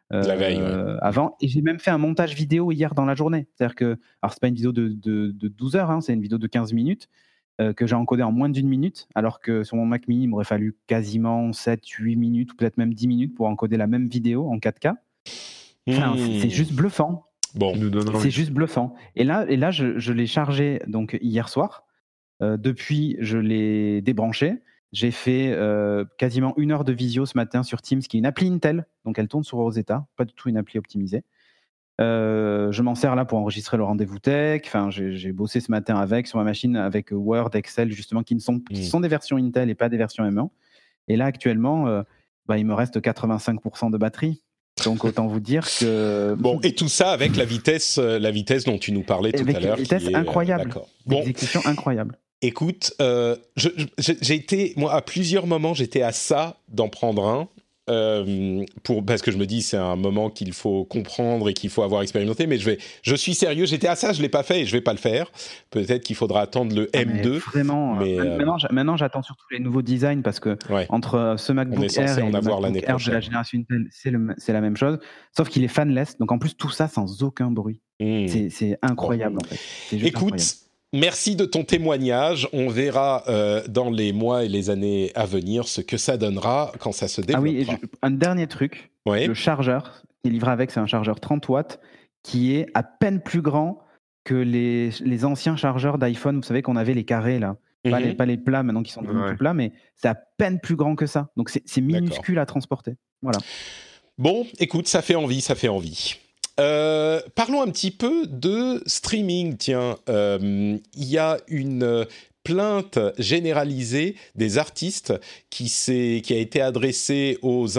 La veille, ouais. avant. Et j'ai même fait un montage vidéo hier dans la journée. C'est-à-dire que, alors c'est pas une vidéo de 12 heures, hein, c'est une vidéo de 15 minutes que j'ai encodée en moins d'1 minute, alors que sur mon Mac mini, il m'aurait fallu quasiment 7-8 minutes, ou peut-être même 10 minutes pour encoder la même vidéo en 4K. Enfin, c'est juste bluffant. Bon, c'est juste bluffant. Et là je l'ai chargé donc hier soir. Depuis, je l'ai débranché. J'ai fait quasiment 1 heure de visio ce matin sur Teams, qui est une appli Intel, donc elle tourne sur Rosetta, pas du tout une appli optimisée. Je m'en sers là pour enregistrer le rendez-vous tech. Enfin, j'ai bossé ce matin sur ma machine avec Word, Excel, justement, qui sont des versions Intel et pas des versions M1. Et là, actuellement, il me reste 85% de batterie. Donc, autant vous dire que... Bon, et tout ça avec la vitesse dont tu nous parlais tout à l'heure. Vitesse incroyable. Exécution incroyable. Écoute, j'ai été, moi, à plusieurs moments, j'étais à ça d'en prendre un. Parce que je me dis c'est un moment qu'il faut comprendre et qu'il faut avoir expérimenté, mais je suis sérieux, j'étais à ça, je l'ai pas fait et je vais pas le faire. Peut-être qu'il faudra attendre le M2. Mais vraiment, maintenant j'attends surtout les nouveaux designs, parce que entre ce MacBook Air et le MacBook Air de la génération Intel, c'est la même chose, sauf qu'il est fanless, donc en plus tout ça sans aucun bruit. C'est incroyable en fait. C'est juste incroyable. Merci de ton témoignage. On verra dans les mois et les années à venir ce que ça donnera quand ça se développera. Ah oui, un dernier truc. Le chargeur qui est livré avec, c'est un chargeur 30 watts qui est à peine plus grand que les anciens chargeurs d'iPhone. Vous savez qu'on avait les carrés là, pas les plats maintenant qui sont devenus tout plats, mais c'est à peine plus grand que ça. Donc c'est minuscule à transporter. Voilà. Bon, écoute, ça fait envie. Parlons un petit peu de streaming. Tiens, il y a une plainte généralisée des artistes qui a été adressée aux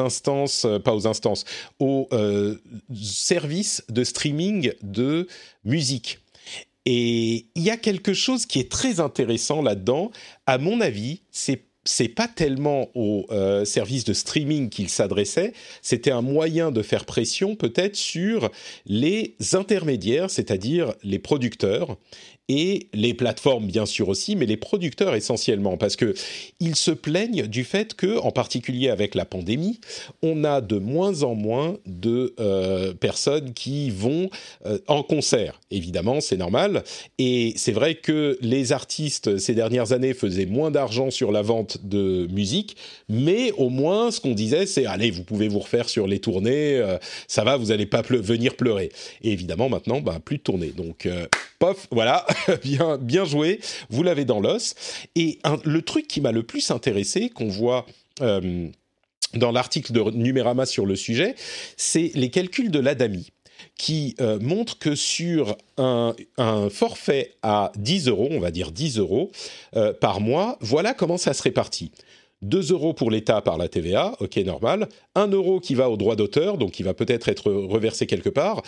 services de streaming de musique. Et il y a quelque chose qui est très intéressant là-dedans. À mon avis, c'est pas tellement aux services de streaming qu'il s'adressait, c'était un moyen de faire pression peut-être sur les intermédiaires, c'est-à-dire les producteurs et les plateformes bien sûr aussi, mais les producteurs essentiellement, parce que ils se plaignent du fait que, en particulier avec la pandémie, on a de moins en moins de personnes qui vont en concert. Évidemment, c'est normal, et c'est vrai que les artistes ces dernières années faisaient moins d'argent sur la vente de musique, mais au moins ce qu'on disait, c'est allez, vous pouvez vous refaire sur les tournées, ça va, vous n'allez pas venir pleurer. Et évidemment maintenant, plus de tournées, donc pof, voilà. Bien joué, vous l'avez dans l'os. Et le truc qui m'a le plus intéressé, qu'on voit dans l'article de Numérama sur le sujet, c'est les calculs de l'Adami, qui montrent que sur un forfait à 10 €, on va dire 10 € par mois, voilà comment ça se répartit. 2 € pour l'État par la TVA, ok, normal. 1 € qui va au droit d'auteur, donc qui va peut-être être reversé quelque part.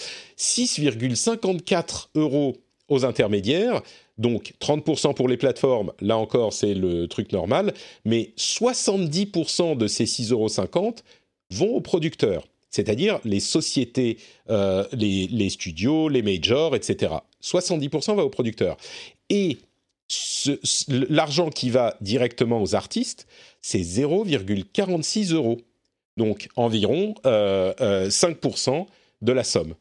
6,54 € aux intermédiaires, donc 30% pour les plateformes, là encore c'est le truc normal, mais 70% de ces 6,50 € vont aux producteurs, c'est-à-dire les sociétés, les studios, les majors, etc. 70% va aux producteurs. Et l'argent qui va directement aux artistes, c'est 0,46 €, donc environ 5% de la somme.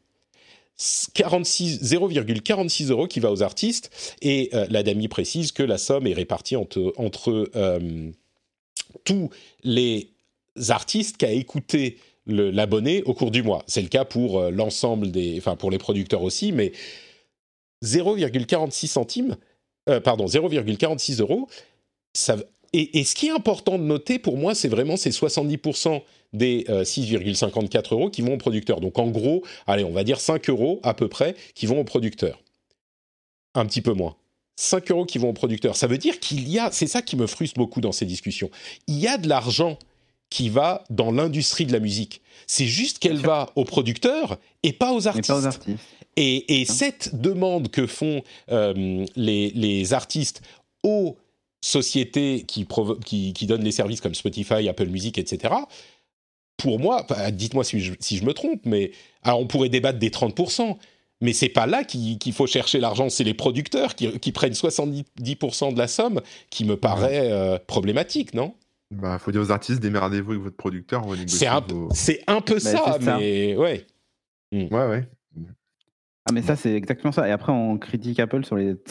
0,46 € qui va aux artistes, et l'Adami précise que la somme est répartie entre tous les artistes qu'a écouté l'abonné au cours du mois. C'est le cas pour l'ensemble pour les producteurs aussi, mais 0,46 €, ça, et ce qui est important de noter pour moi, c'est vraiment ces 70% des 6,54 € qui vont aux producteurs. Donc en gros, allez, on va dire 5 € à peu près qui vont aux producteurs. Un petit peu moins. 5 € qui vont aux producteurs. Ça veut dire c'est ça qui me frustre beaucoup dans ces discussions, il y a de l'argent qui va dans l'industrie de la musique. C'est juste qu'elle va aux producteurs et pas aux artistes. Et cette demande que font les artistes aux sociétés qui donnent les services comme Spotify, Apple Music, etc., pour moi, dites-moi si je me trompe, mais alors on pourrait débattre des 30%, mais c'est pas là qu'il faut chercher l'argent, c'est les producteurs qui prennent 70% de la somme, qui me paraît problématique, non ? Bah, faut dire aux artistes, démerdez-vous avec votre producteur, on va négocier C'est un peu ça, c'est ça. mais ouais. Ouais. Ah, mais ça, c'est exactement ça. Et après, on critique Apple sur les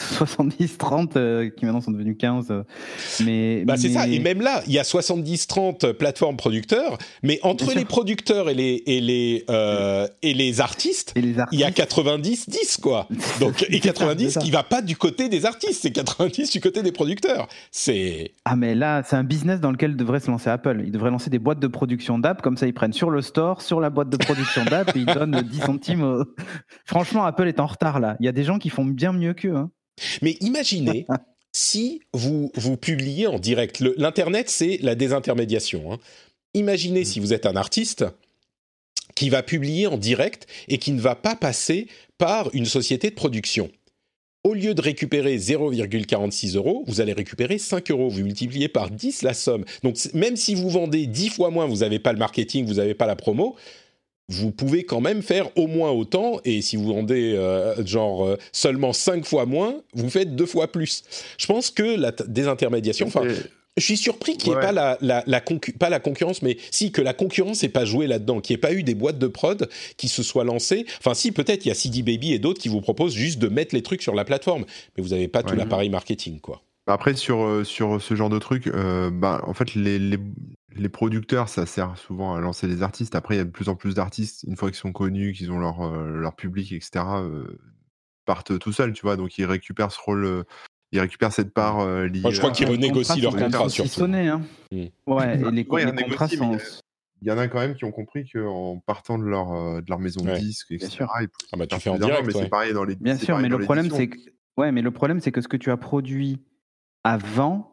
70-30 qui maintenant sont devenus 15. C'est ça. Et même là, il y a 70-30 plateformes producteurs, mais entre les producteurs et les artistes, il y a 90-10, quoi. Donc, et 90 qui va pas du côté des artistes, c'est 90 du côté des producteurs. Ah, mais là, c'est un business dans lequel devrait se lancer Apple. Ils devraient lancer des boîtes de production d'app, comme ça, ils prennent sur le store, sur la boîte de production d'app, et ils donnent 10 centimes. Franchement, Apple est en retard là. Il y a des gens qui font bien mieux qu'eux. Hein. Mais imaginez si vous publiez en direct. L'Internet, c'est la désintermédiation. Hein. Imaginez si vous êtes un artiste qui va publier en direct et qui ne va pas passer par une société de production. Au lieu de récupérer 0,46 €, vous allez récupérer 5 €. Vous multipliez par 10 la somme. Donc même si vous vendez 10 fois moins, vous n'avez pas le marketing, vous n'avez pas la promo, vous pouvez quand même faire au moins autant, et si vous vendez seulement 5 fois moins, vous faites 2 fois plus. Je pense que la désintermédiation... Je suis surpris qu'il n'y ait pas pas la concurrence, mais si, que la concurrence n'ait pas joué là-dedans, qu'il n'y ait pas eu des boîtes de prod qui se soient lancées. Enfin si, peut-être il y a CD Baby et d'autres qui vous proposent juste de mettre les trucs sur la plateforme, mais vous n'avez pas tout l'appareil marketing, quoi. Après, sur ce genre de truc, en fait, les producteurs, ça sert souvent à lancer les artistes. Après, il y a de plus en plus d'artistes, une fois qu'ils sont connus, qu'ils ont leur public, etc., partent tout seuls, tu vois. Donc, ils récupèrent ce rôle, ils récupèrent cette part liée. Je crois qu'ils renégocient leur contrat, surtout. Hein. Ouais, et les contrats sont... Il y en a quand même qui ont compris qu'en partant de leur maison de disques, etc., tu fais en direct, mais c'est pareil dans les... Bien sûr, mais le problème, c'est que... Ouais, mais le problème, c'est que ce que tu as produit avant,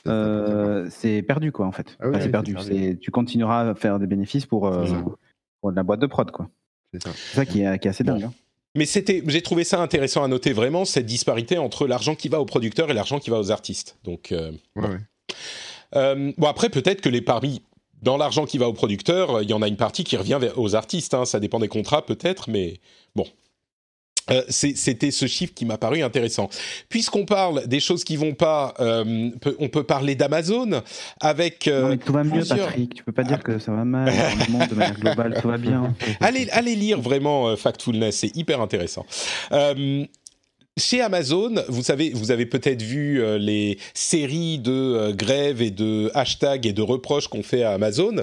c'est perdu, quoi, en fait. C'est perdu. Tu continueras à faire des bénéfices pour la boîte de prod, quoi. C'est ça qui est assez dingue. Hein. Mais j'ai trouvé ça intéressant à noter, vraiment, cette disparité entre l'argent qui va aux producteurs et l'argent qui va aux artistes. Donc, après, peut-être que dans l'argent qui va aux producteurs, il y en a une partie qui revient aux artistes. Hein. Ça dépend des contrats, peut-être, mais bon. C'était ce chiffre qui m'a paru intéressant. Puisqu'on parle des choses qui vont pas, on peut parler d'Amazon avec... non, mais tout va mieux, Patrick. Tu peux pas dire que ça va mal dans le monde de manière globale. Tout va bien. Allez lire vraiment Factfulness, c'est hyper intéressant. Chez Amazon, vous avez peut-être vu les séries de grèves et de hashtags et de reproches qu'on fait à Amazon.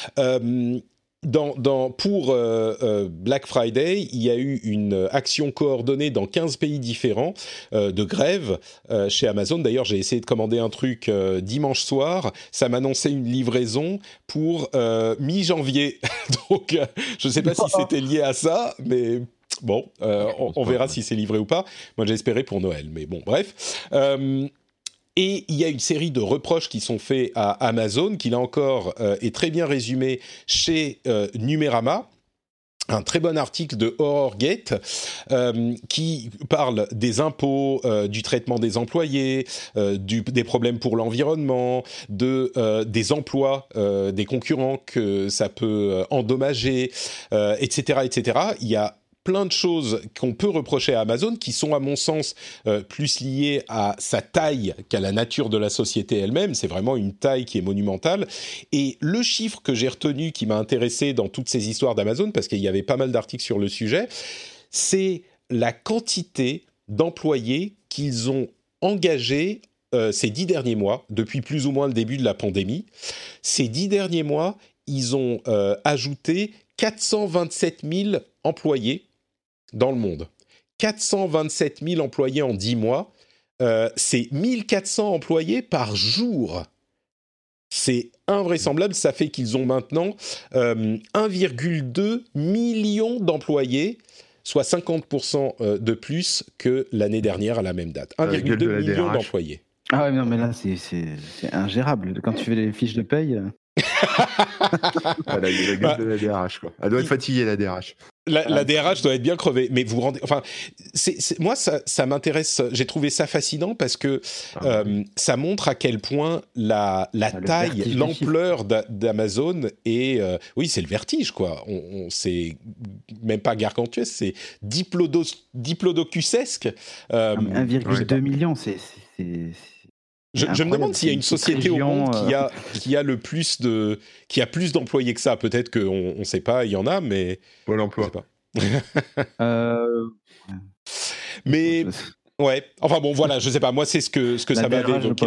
Pour Black Friday, il y a eu une action coordonnée dans 15 pays différents de grève chez Amazon. D'ailleurs, j'ai essayé de commander un truc dimanche soir. Ça m'annonçait une livraison pour mi-janvier. Donc, je ne sais pas si c'était lié à ça, mais... Bon, on verra si c'est livré ou pas. Moi, j'ai espéré pour Noël, mais bon, bref. Et il y a une série de reproches qui sont faits à Amazon, qui là encore est très bien résumé chez Numérama. Un très bon article de HorrorGate qui parle des impôts, du traitement des employés, des problèmes pour l'environnement, des emplois des concurrents que ça peut endommager, etc., etc. Il y a plein de choses qu'on peut reprocher à Amazon qui sont, à mon sens, plus liées à sa taille qu'à la nature de la société elle-même. C'est vraiment une taille qui est monumentale. Et le chiffre que j'ai retenu, qui m'a intéressé dans toutes ces histoires d'Amazon, parce qu'il y avait pas mal d'articles sur le sujet, c'est la quantité d'employés qu'ils ont engagés ces 10 derniers mois, depuis plus ou moins le début de la pandémie. Ces 10 derniers mois, ils ont ajouté 427 000 employés dans le monde. 427 000 employés en 10 mois, c'est 1400 employés par jour. C'est invraisemblable, ça fait qu'ils ont maintenant 1,2 million d'employés, soit 50% de plus que l'année dernière à la même date. 1,2 million d'employés. Ah ouais, non, mais là, c'est ingérable. Quand tu fais les fiches de paye... La gueule de la DRH, quoi. Elle doit être fatiguée, la DRH. La DRH doit être bien crevée, mais vous rendez... Enfin, moi, ça m'intéresse, j'ai trouvé ça fascinant parce que ça montre à quel point la taille, l'ampleur d'Amazon est... oui, c'est le vertige, quoi. C'est même pas gargantuesque, c'est diplodocusesque. 1,2 million, c'est Je me demande s'il y a une société au monde qui a plus d'employés que ça. Peut-être qu'on ne sait pas, il y en a, mais Pôle emploi. Je sais pas. Mais ouais. Enfin bon, voilà, je sais pas. Moi, c'est ce que ça m'avait évoqué.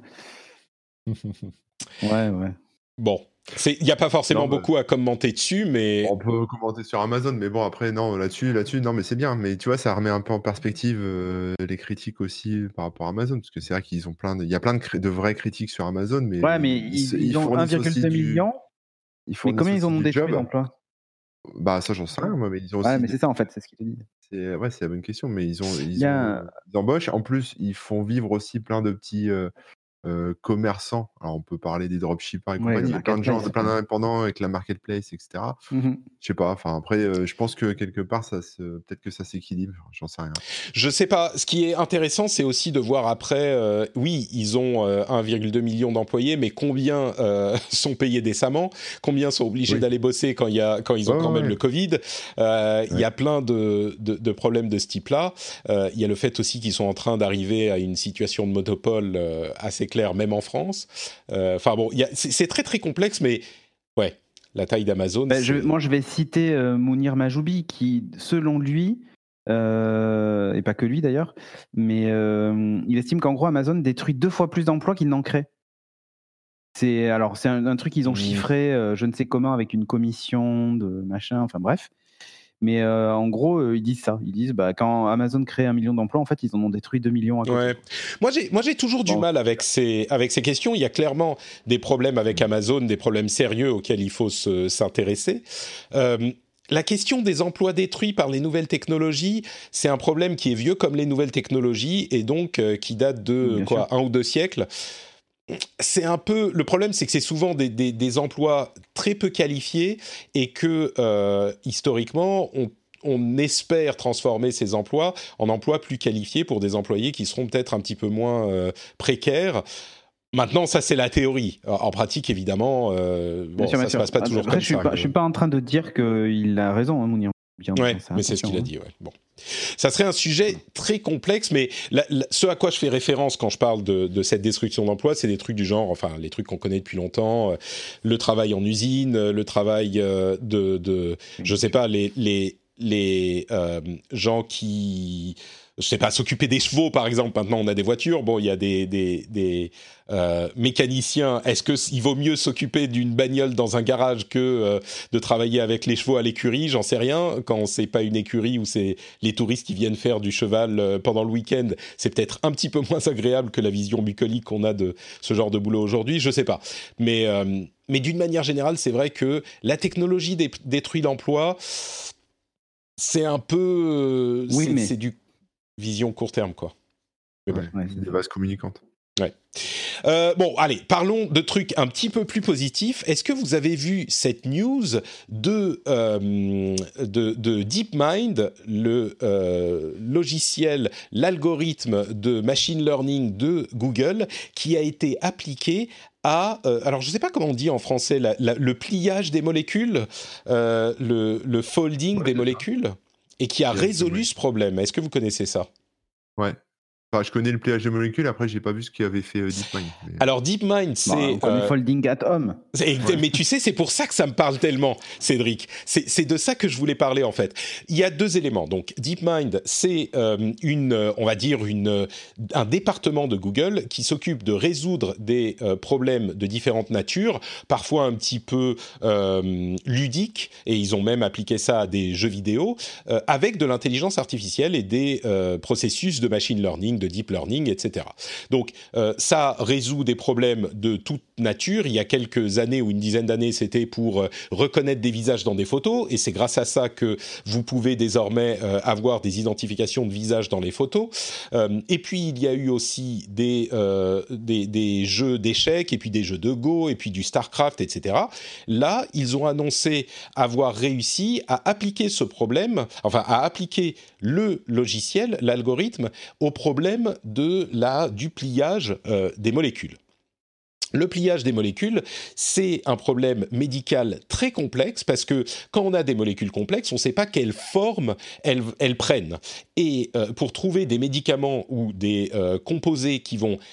Ouais. Bon, il n'y a pas forcément beaucoup à commenter dessus, mais on peut commenter sur Amazon, mais bon après non là-dessus, non mais c'est bien. Mais tu vois, ça remet un peu en perspective les critiques aussi par rapport à Amazon, parce que c'est vrai il y a plein de vraies critiques sur Amazon, mais mais ils ont 1,2 million. Mais combien ils en ont détruit d'emplois? Bah ça j'en sais rien moi, mais ils ont aussi. Ouais, mais c'est ça en fait, c'est ce qu'ils te disent. C'est la bonne question, mais ils embauchent. En plus, ils font vivre aussi plein de petits commerçants. Alors on peut parler des dropshippers et compagnie. Il y a plein de gens, plein d'indépendants avec la marketplace, etc. Je sais pas. Enfin après, je pense que quelque part peut-être que ça s'équilibre. J'en sais rien. Je sais pas. Ce qui est intéressant, c'est aussi de voir après. Oui, ils ont 1,2 million d'employés, mais combien sont payés décemment? Combien sont obligés d'aller bosser quand ils ont quand même le Covid? Il y a plein de problèmes de ce type-là. Il y a le fait aussi qu'ils sont en train d'arriver à une situation de monopole assez claire, même en France. Enfin bon, c'est très très complexe, mais ouais. La taille d'Amazon. Moi, je vais citer Mounir Majoubi, qui, selon lui, et pas que lui d'ailleurs, mais il estime qu'en gros, Amazon détruit 2 fois plus d'emplois qu'il n'en crée. C'est un truc qu'ils ont chiffré, je ne sais comment, avec une commission de machin, enfin bref. Mais en gros, ils disent ça. Ils disent quand Amazon crée 1 million d'emplois, en fait, ils en ont détruit 2 millions à côté. Ouais. Moi, j'ai toujours du mal avec ces questions. Il y a clairement des problèmes avec Amazon, des problèmes sérieux auxquels il faut s'intéresser. La question des emplois détruits par les nouvelles technologies, c'est un problème qui est vieux comme les nouvelles technologies et donc qui date de 1 ou 2 siècles. C'est un peu le problème, c'est que c'est souvent des emplois très peu qualifiés et que historiquement on espère transformer ces emplois en emplois plus qualifiés pour des employés qui seront peut-être un petit peu moins précaires. Maintenant, ça c'est la théorie. En pratique, évidemment, ça se passe pas toujours comme ça. Je suis pas en train de dire qu'il a raison, hein, Mounir. Ouais, mais c'est ce qu'il a dit. Ouais. Bon, ça serait un sujet très complexe, mais ce à quoi je fais référence quand je parle de cette destruction d'emplois, c'est des trucs du genre, enfin, les trucs qu'on connaît depuis longtemps, le travail en usine, le travail je sais pas, les gens qui, je sais pas, s'occuper des chevaux, par exemple. Maintenant, on a des voitures. Bon, il y a des mécaniciens. Est-ce qu'il vaut mieux s'occuper d'une bagnole dans un garage que de travailler avec les chevaux à l'écurie? J'en sais rien. Quand c'est pas une écurie où c'est les touristes qui viennent faire du cheval pendant le week-end, c'est peut-être un petit peu moins agréable que la vision bucolique qu'on a de ce genre de boulot aujourd'hui. Je sais pas. Mais d'une manière générale, c'est vrai que la technologie détruit l'emploi. C'est un peu... c'est du vision court terme, quoi. Mais bon. C'est des vases communicantes. Ouais. Bon, allez, parlons de trucs un petit peu plus positifs. Est-ce que vous avez vu cette news de DeepMind, le logiciel, l'algorithme de machine learning de Google, qui a été appliqué à, alors je ne sais pas comment on dit en français, le pliage des molécules, le folding des molécules, et qui a résolu ce problème. Est-ce que vous connaissez ça ? Ouais. Enfin, je connais le pliage des molécules, après, j'ai pas vu ce qu'avait fait DeepMind. Mais... Alors, DeepMind, c'est... on connaît Folding at Home. Mais tu sais, c'est pour ça que ça me parle tellement, Cédric. C'est de ça que je voulais parler, en fait. Il y a 2 éléments. Donc, DeepMind, c'est on va dire, un département de Google qui s'occupe de résoudre des problèmes de différentes natures, parfois un petit peu ludiques, et ils ont même appliqué ça à des jeux vidéo, avec de l'intelligence artificielle et des processus de machine learning, de deep learning, etc. Donc, ça résout des problèmes de toute nature. Il y a quelques années ou une dizaine d'années, c'était pour reconnaître des visages dans des photos, et c'est grâce à ça que vous pouvez désormais avoir des identifications de visages dans les photos. Et puis, il y a eu aussi des jeux d'échecs, et puis des jeux de Go, et puis du StarCraft, etc. Là, ils ont annoncé avoir réussi à appliquer ce problème, enfin, à appliquer le logiciel, l'algorithme, au problème du pliage des molécules. Le pliage des molécules, c'est un problème médical très complexe parce que quand on a des molécules complexes, on ne sait pas quelle forme elles prennent. Et pour trouver des médicaments ou des composés qui vont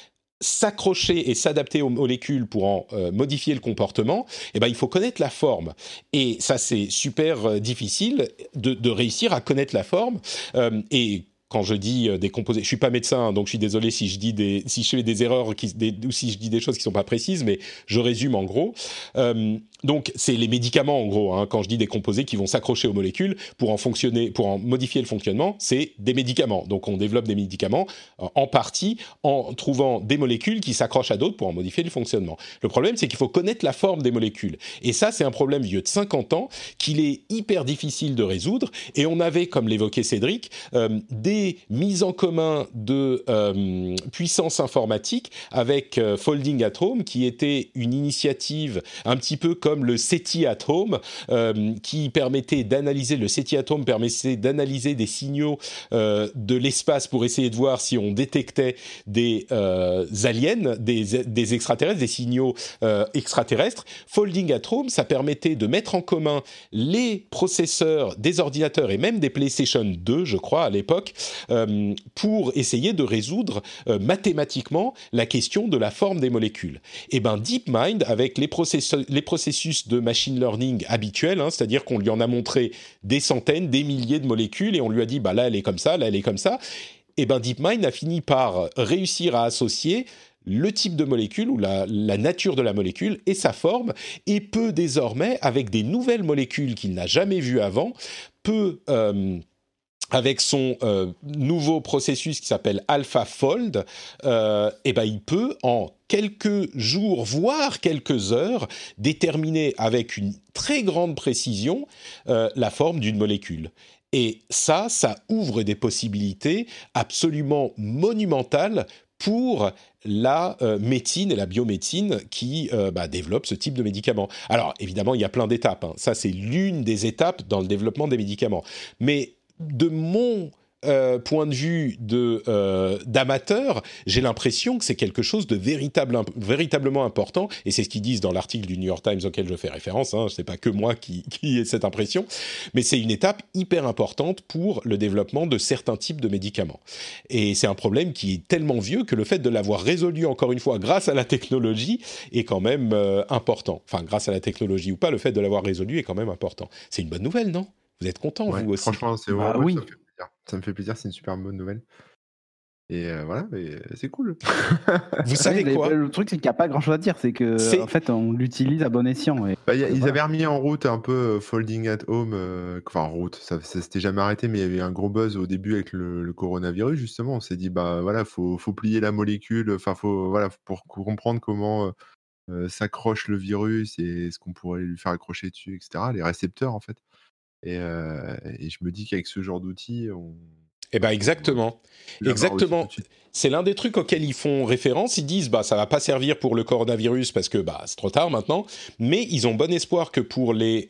s'accrocher et s'adapter aux molécules pour en modifier le comportement, eh ben, il faut connaître la forme. Et ça, c'est super difficile de réussir à connaître la forme. Et quand je dis des composés, je suis pas médecin, donc je suis désolé si je fais des erreurs ou si je dis des choses qui sont pas précises, mais je résume en gros. Donc c'est les médicaments en gros. Hein, quand je dis des composés qui vont s'accrocher aux molécules pour en modifier le fonctionnement, c'est des médicaments. Donc on développe des médicaments en partie en trouvant des molécules qui s'accrochent à d'autres pour en modifier le fonctionnement. Le problème, c'est qu'il faut connaître la forme des molécules. Et ça, c'est un problème vieux de 50 ans qu'il est hyper difficile de résoudre. Et on avait, comme l'évoquait Cédric, des mises en commun de puissance informatique avec Folding at Home, qui était une initiative un petit peu comme le SETI at Home, qui permettait d'analyser, le SETI at Home permettait d'analyser des signaux de l'espace pour essayer de voir si on détectait des aliens, des extraterrestres, des signaux extraterrestres. Folding at Home, ça permettait de mettre en commun les processeurs des ordinateurs et même des PlayStation 2, je crois, à l'époque, pour essayer de résoudre mathématiquement la question de la forme des molécules. Et bien DeepMind, avec les processus de machine learning habituels, hein, c'est-à-dire qu'on lui en a montré des centaines, des milliers de molécules et on lui a dit bah là elle est comme ça, là elle est comme ça, et bien DeepMind a fini par réussir à associer le type de molécule ou la nature de la molécule et sa forme, et peut désormais, avec des nouvelles molécules qu'il n'a jamais vues avant, avec son nouveau processus qui s'appelle AlphaFold, eh ben, il peut en quelques jours, voire quelques heures, déterminer avec une très grande précision la forme d'une molécule. Et ça ouvre des possibilités absolument monumentales pour la médecine et la biomédecine qui développent ce type de médicaments. Alors, évidemment, il y a plein d'étapes. Hein. Ça, c'est l'une des étapes dans le développement des médicaments. Mais de mon point de vue d'amateur, j'ai l'impression que c'est quelque chose de véritablement important, et c'est ce qu'ils disent dans l'article du New York Times auquel je fais référence, hein, c'est pas que moi qui ai cette impression, mais c'est une étape hyper importante pour le développement de certains types de médicaments. Et c'est un problème qui est tellement vieux que le fait de l'avoir résolu, encore une fois, grâce à la technologie, est quand même important. Enfin, grâce à la technologie ou pas, le fait de l'avoir résolu est quand même important. C'est une bonne nouvelle, non ? Vous êtes content, Ouais, vous aussi ? franchement, c'est Bah ouais, oui. ça me fait plaisir. Ça me fait plaisir, c'est une super bonne nouvelle. Et voilà, et c'est cool. Vous savez Ouais, quoi ? le truc, c'est qu'il n'y a pas grand-chose à dire. C'est que, C'est- en fait, on l'utilise à bon escient. Et Bah, ils voilà. avaient remis en route un peu Folding at Home, enfin en route, ça s'était jamais arrêté, mais il y avait un gros buzz au début avec le coronavirus, justement. On s'est dit, bah voilà, faut plier la molécule, enfin, voilà, pour comprendre comment s'accroche le virus et ce qu'on pourrait lui faire accrocher dessus, etc., les récepteurs, en fait. Et je me dis qu'avec ce genre d'outils, Eh ben on exactement. peut l'avoir aussi tout Exactement. de suite. C'est l'un des trucs auxquels ils font référence. Ils disent, ça va pas servir pour le coronavirus parce que, c'est trop tard maintenant. Mais ils ont bon espoir que pour les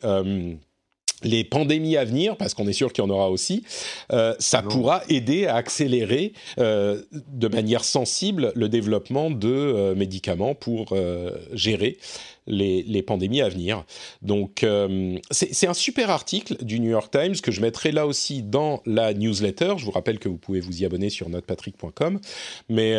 pandémies à venir, parce qu'on est sûr qu'il y en aura aussi, ça Non. pourra aider à accélérer de manière sensible le développement de médicaments pour gérer les pandémies à venir. Donc, c'est un super article du New York Times que je mettrai là aussi dans la newsletter. Je vous rappelle que vous pouvez vous y abonner sur notrepatrick.com. Mais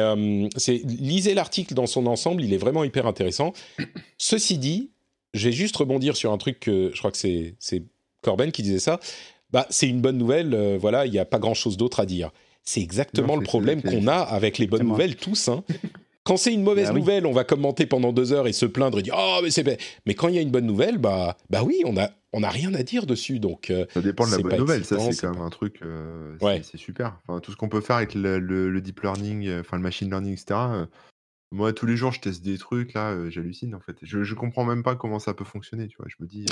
lisez l'article dans son ensemble, il est vraiment hyper intéressant. Ceci dit, je vais juste rebondir sur un truc que je crois que c'est Corben qui disait ça. C'est une bonne nouvelle, voilà, il n'y a pas grand-chose d'autre à dire. C'est exactement Non, le c'est problème Cédric qui qu'on a a avec les bonnes C'est moi. nouvelles tous, hein. Quand c'est une mauvaise Bah oui. nouvelle, on va commenter pendant 2 heures et se plaindre et dire « Oh, mais c'est bien ». Mais quand il y a une bonne nouvelle, oui, on a rien à dire dessus. Donc, Ça dépend de la c'est bonne pas nouvelle, ça excitant, c'est quand même un truc, Ouais. c'est super. Enfin, tout ce qu'on peut faire avec le deep learning, enfin le machine learning, etc. Moi, tous les jours, je teste des trucs là, j'hallucine en fait. Je comprends même pas comment ça peut fonctionner, tu vois. Je me dis,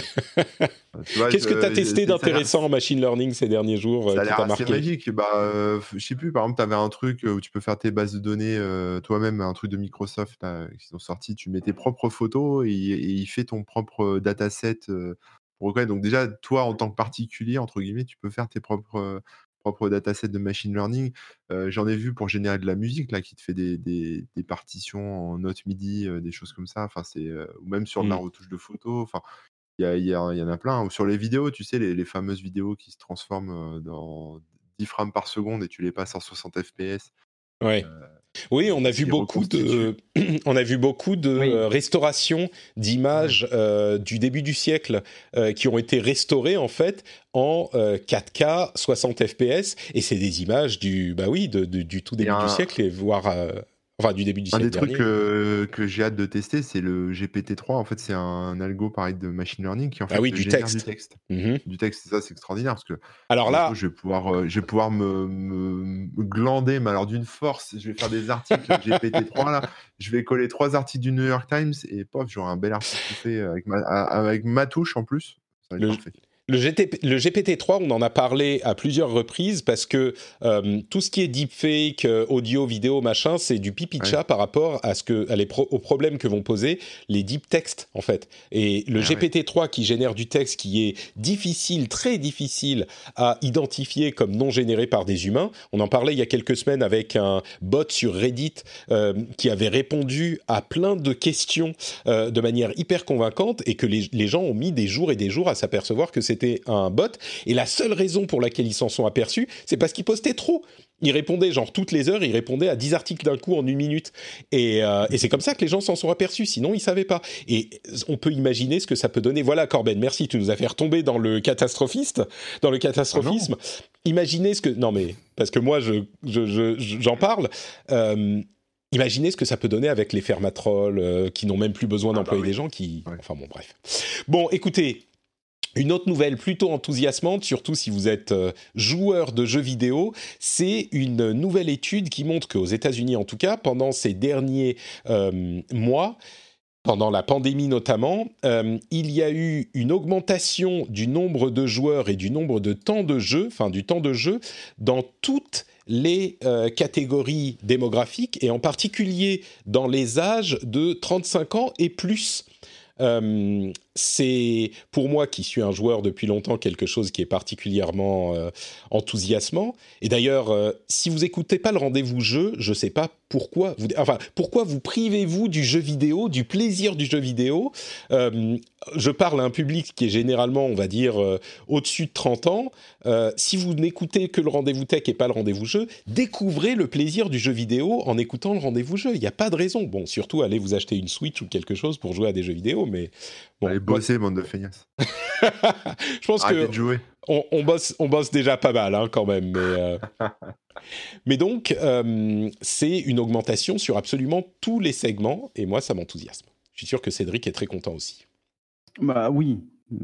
tu vois, Qu'est-ce que tu as testé ça a l'air, d'intéressant en machine learning ces derniers jours ça a qui l'air t'a assez marqué ? magique. Je sais plus. Par exemple, tu avais un truc où tu peux faire tes bases de données toi-même, un truc de Microsoft là, qui sont sortis. Tu mets tes propres photos et il fait ton propre dataset pour reconnaître. Donc déjà, toi, en tant que particulier, entre guillemets, tu peux faire tes propres datasets de machine learning. J'en ai vu pour générer de la musique là, qui te fait des partitions en notes MIDI, des choses comme ça. Enfin, ou même sur de la retouche de photos. Enfin, il y en a plein. Ou sur les vidéos, tu sais, les fameuses vidéos qui se transforment dans 10 frames par seconde et tu les passes en 60 FPS. Ouais. Oui, on a vu beaucoup de Oui. restaurations d'images du début du siècle qui ont été restaurées en fait en 4K 60 FPS et c'est des images du tout début du siècle et voire du début du Un siècle des trucs dernier. que j'ai hâte de tester, c'est le GPT-3. En fait, c'est un algo pareil de machine learning qui en fait Du génère texte. du texte. Mhm. Du texte, ça c'est extraordinaire parce que Alors là, je vais pouvoir me glander, mais alors d'une force. Je vais faire des articles GPT-3 là. Je vais coller 3 articles du New York Times et pof, j'aurai un bel article tout fait avec ma touche en plus. Ça va être parfait. Le GPT-3, on en a parlé à plusieurs reprises parce que tout ce qui est deepfake, audio, vidéo, machin, c'est du pipi de chat par rapport à aux problèmes que vont poser les deep texts, en fait. Et le GPT-3 qui génère du texte qui est difficile, très difficile à identifier comme non généré par des humains. On en parlait il y a quelques semaines avec un bot sur Reddit qui avait répondu à plein de questions de manière hyper convaincante et que les gens ont mis des jours et des jours à s'apercevoir que c'était un bot, et la seule raison pour laquelle ils s'en sont aperçus, c'est parce qu'ils postaient trop. Ils répondaient genre toutes les heures, ils répondaient à 10 articles d'un coup en 1 minute. Et c'est comme ça que les gens s'en sont aperçus, sinon ils ne savaient pas. Et on peut imaginer ce que ça peut donner. Voilà Corben, merci, tu nous as fait retomber dans le catastrophisme. Imaginez ce que... Non mais, parce que moi j'en parle... Imaginez ce que ça peut donner avec les fermatrolls qui n'ont même plus besoin d'employer des gens qui... Ouais. Enfin bon, bref. Bon, écoutez... Une autre nouvelle plutôt enthousiasmante, surtout si vous êtes joueur de jeux vidéo, c'est une nouvelle étude qui montre qu'aux États-Unis en tout cas, pendant ces derniers mois, pendant la pandémie notamment, il y a eu une augmentation du nombre de joueurs et du nombre de temps de jeu, du temps de jeu, dans toutes les catégories démographiques et en particulier dans les âges de 35 ans et plus. C'est pour moi qui suis un joueur depuis longtemps quelque chose qui est particulièrement enthousiasmant. Et d'ailleurs, si vous écoutez pas le rendez-vous jeu, je sais pas pourquoi vous privez-vous du jeu vidéo, du plaisir du jeu vidéo. Je parle à un public qui est généralement, on va dire, au-dessus de 30 ans. Si vous n'écoutez que le rendez-vous tech et pas le rendez-vous jeu, découvrez le plaisir du jeu vidéo en écoutant le rendez-vous jeu. Il n'y a pas de raison. Bon, surtout, allez vous acheter une Switch ou quelque chose pour jouer à des jeux vidéo, mais... Bon, allez bosser, bande de feignasses. Je pense arrêtez de jouer. On bosse déjà pas mal quand même. Mais donc, c'est une augmentation sur absolument tous les segments et moi, ça m'enthousiasme. Je suis sûr que Cédric est très content aussi. Bah oui.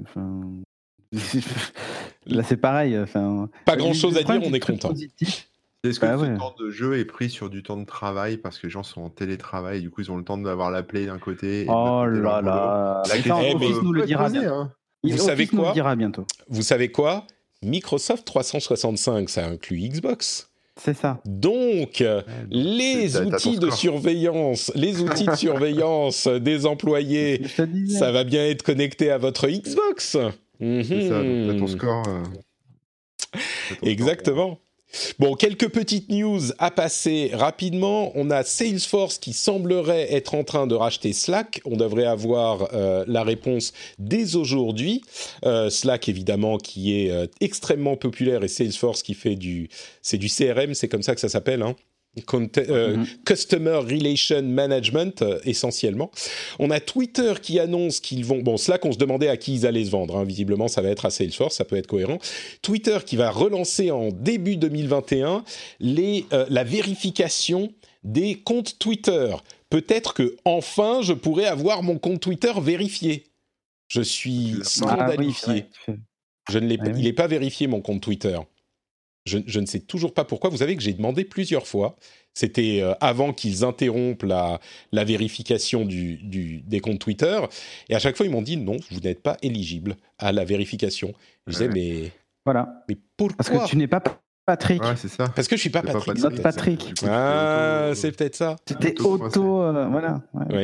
Là, c'est pareil. Pas grand-chose à dire, on est content. Est-ce que ce temps de jeu est pris sur du temps de travail parce que les gens sont en télétravail et du coup ils ont le temps d'avoir la play d'un côté et oh là là. Office nous le dira bien. Vous savez quoi ? Nous le dira bientôt. Vous savez quoi ? Microsoft 365, ça inclut Xbox. C'est ça. Donc, les outils de surveillance des employés, ça va bien être connecté à votre Xbox. C'est ça, donc ton score. Exactement. Bon, quelques petites news à passer rapidement. On a Salesforce qui semblerait être en train de racheter Slack. On devrait avoir la réponse dès aujourd'hui. Slack, évidemment, qui est extrêmement populaire et Salesforce qui fait c'est du CRM, c'est comme ça que ça s'appelle, hein. Customer Relation Management essentiellement. On a Twitter qui annonce qu'ils vont... Bon, Slack, on se demandait à qui ils allaient se vendre. Hein. Visiblement, ça va être à Salesforce, ça peut être cohérent. Twitter qui va relancer en début 2021 la vérification des comptes Twitter. Peut-être que enfin, je pourrais avoir mon compte Twitter vérifié. Je suis scandalifié. Il n'est pas vérifié, mon compte Twitter. Je ne sais toujours pas pourquoi. Vous savez que j'ai demandé plusieurs fois. C'était avant qu'ils interrompent la vérification des comptes Twitter. Et à chaque fois, ils m'ont dit non, vous n'êtes pas éligible à la vérification. Je disais, mais pourquoi ? Parce que tu n'es pas Patrick. Ouais, c'est ça. Parce que je ne suis pas Patrick. Notre Patrick. C'est peut-être ça. C'était voilà. Oui.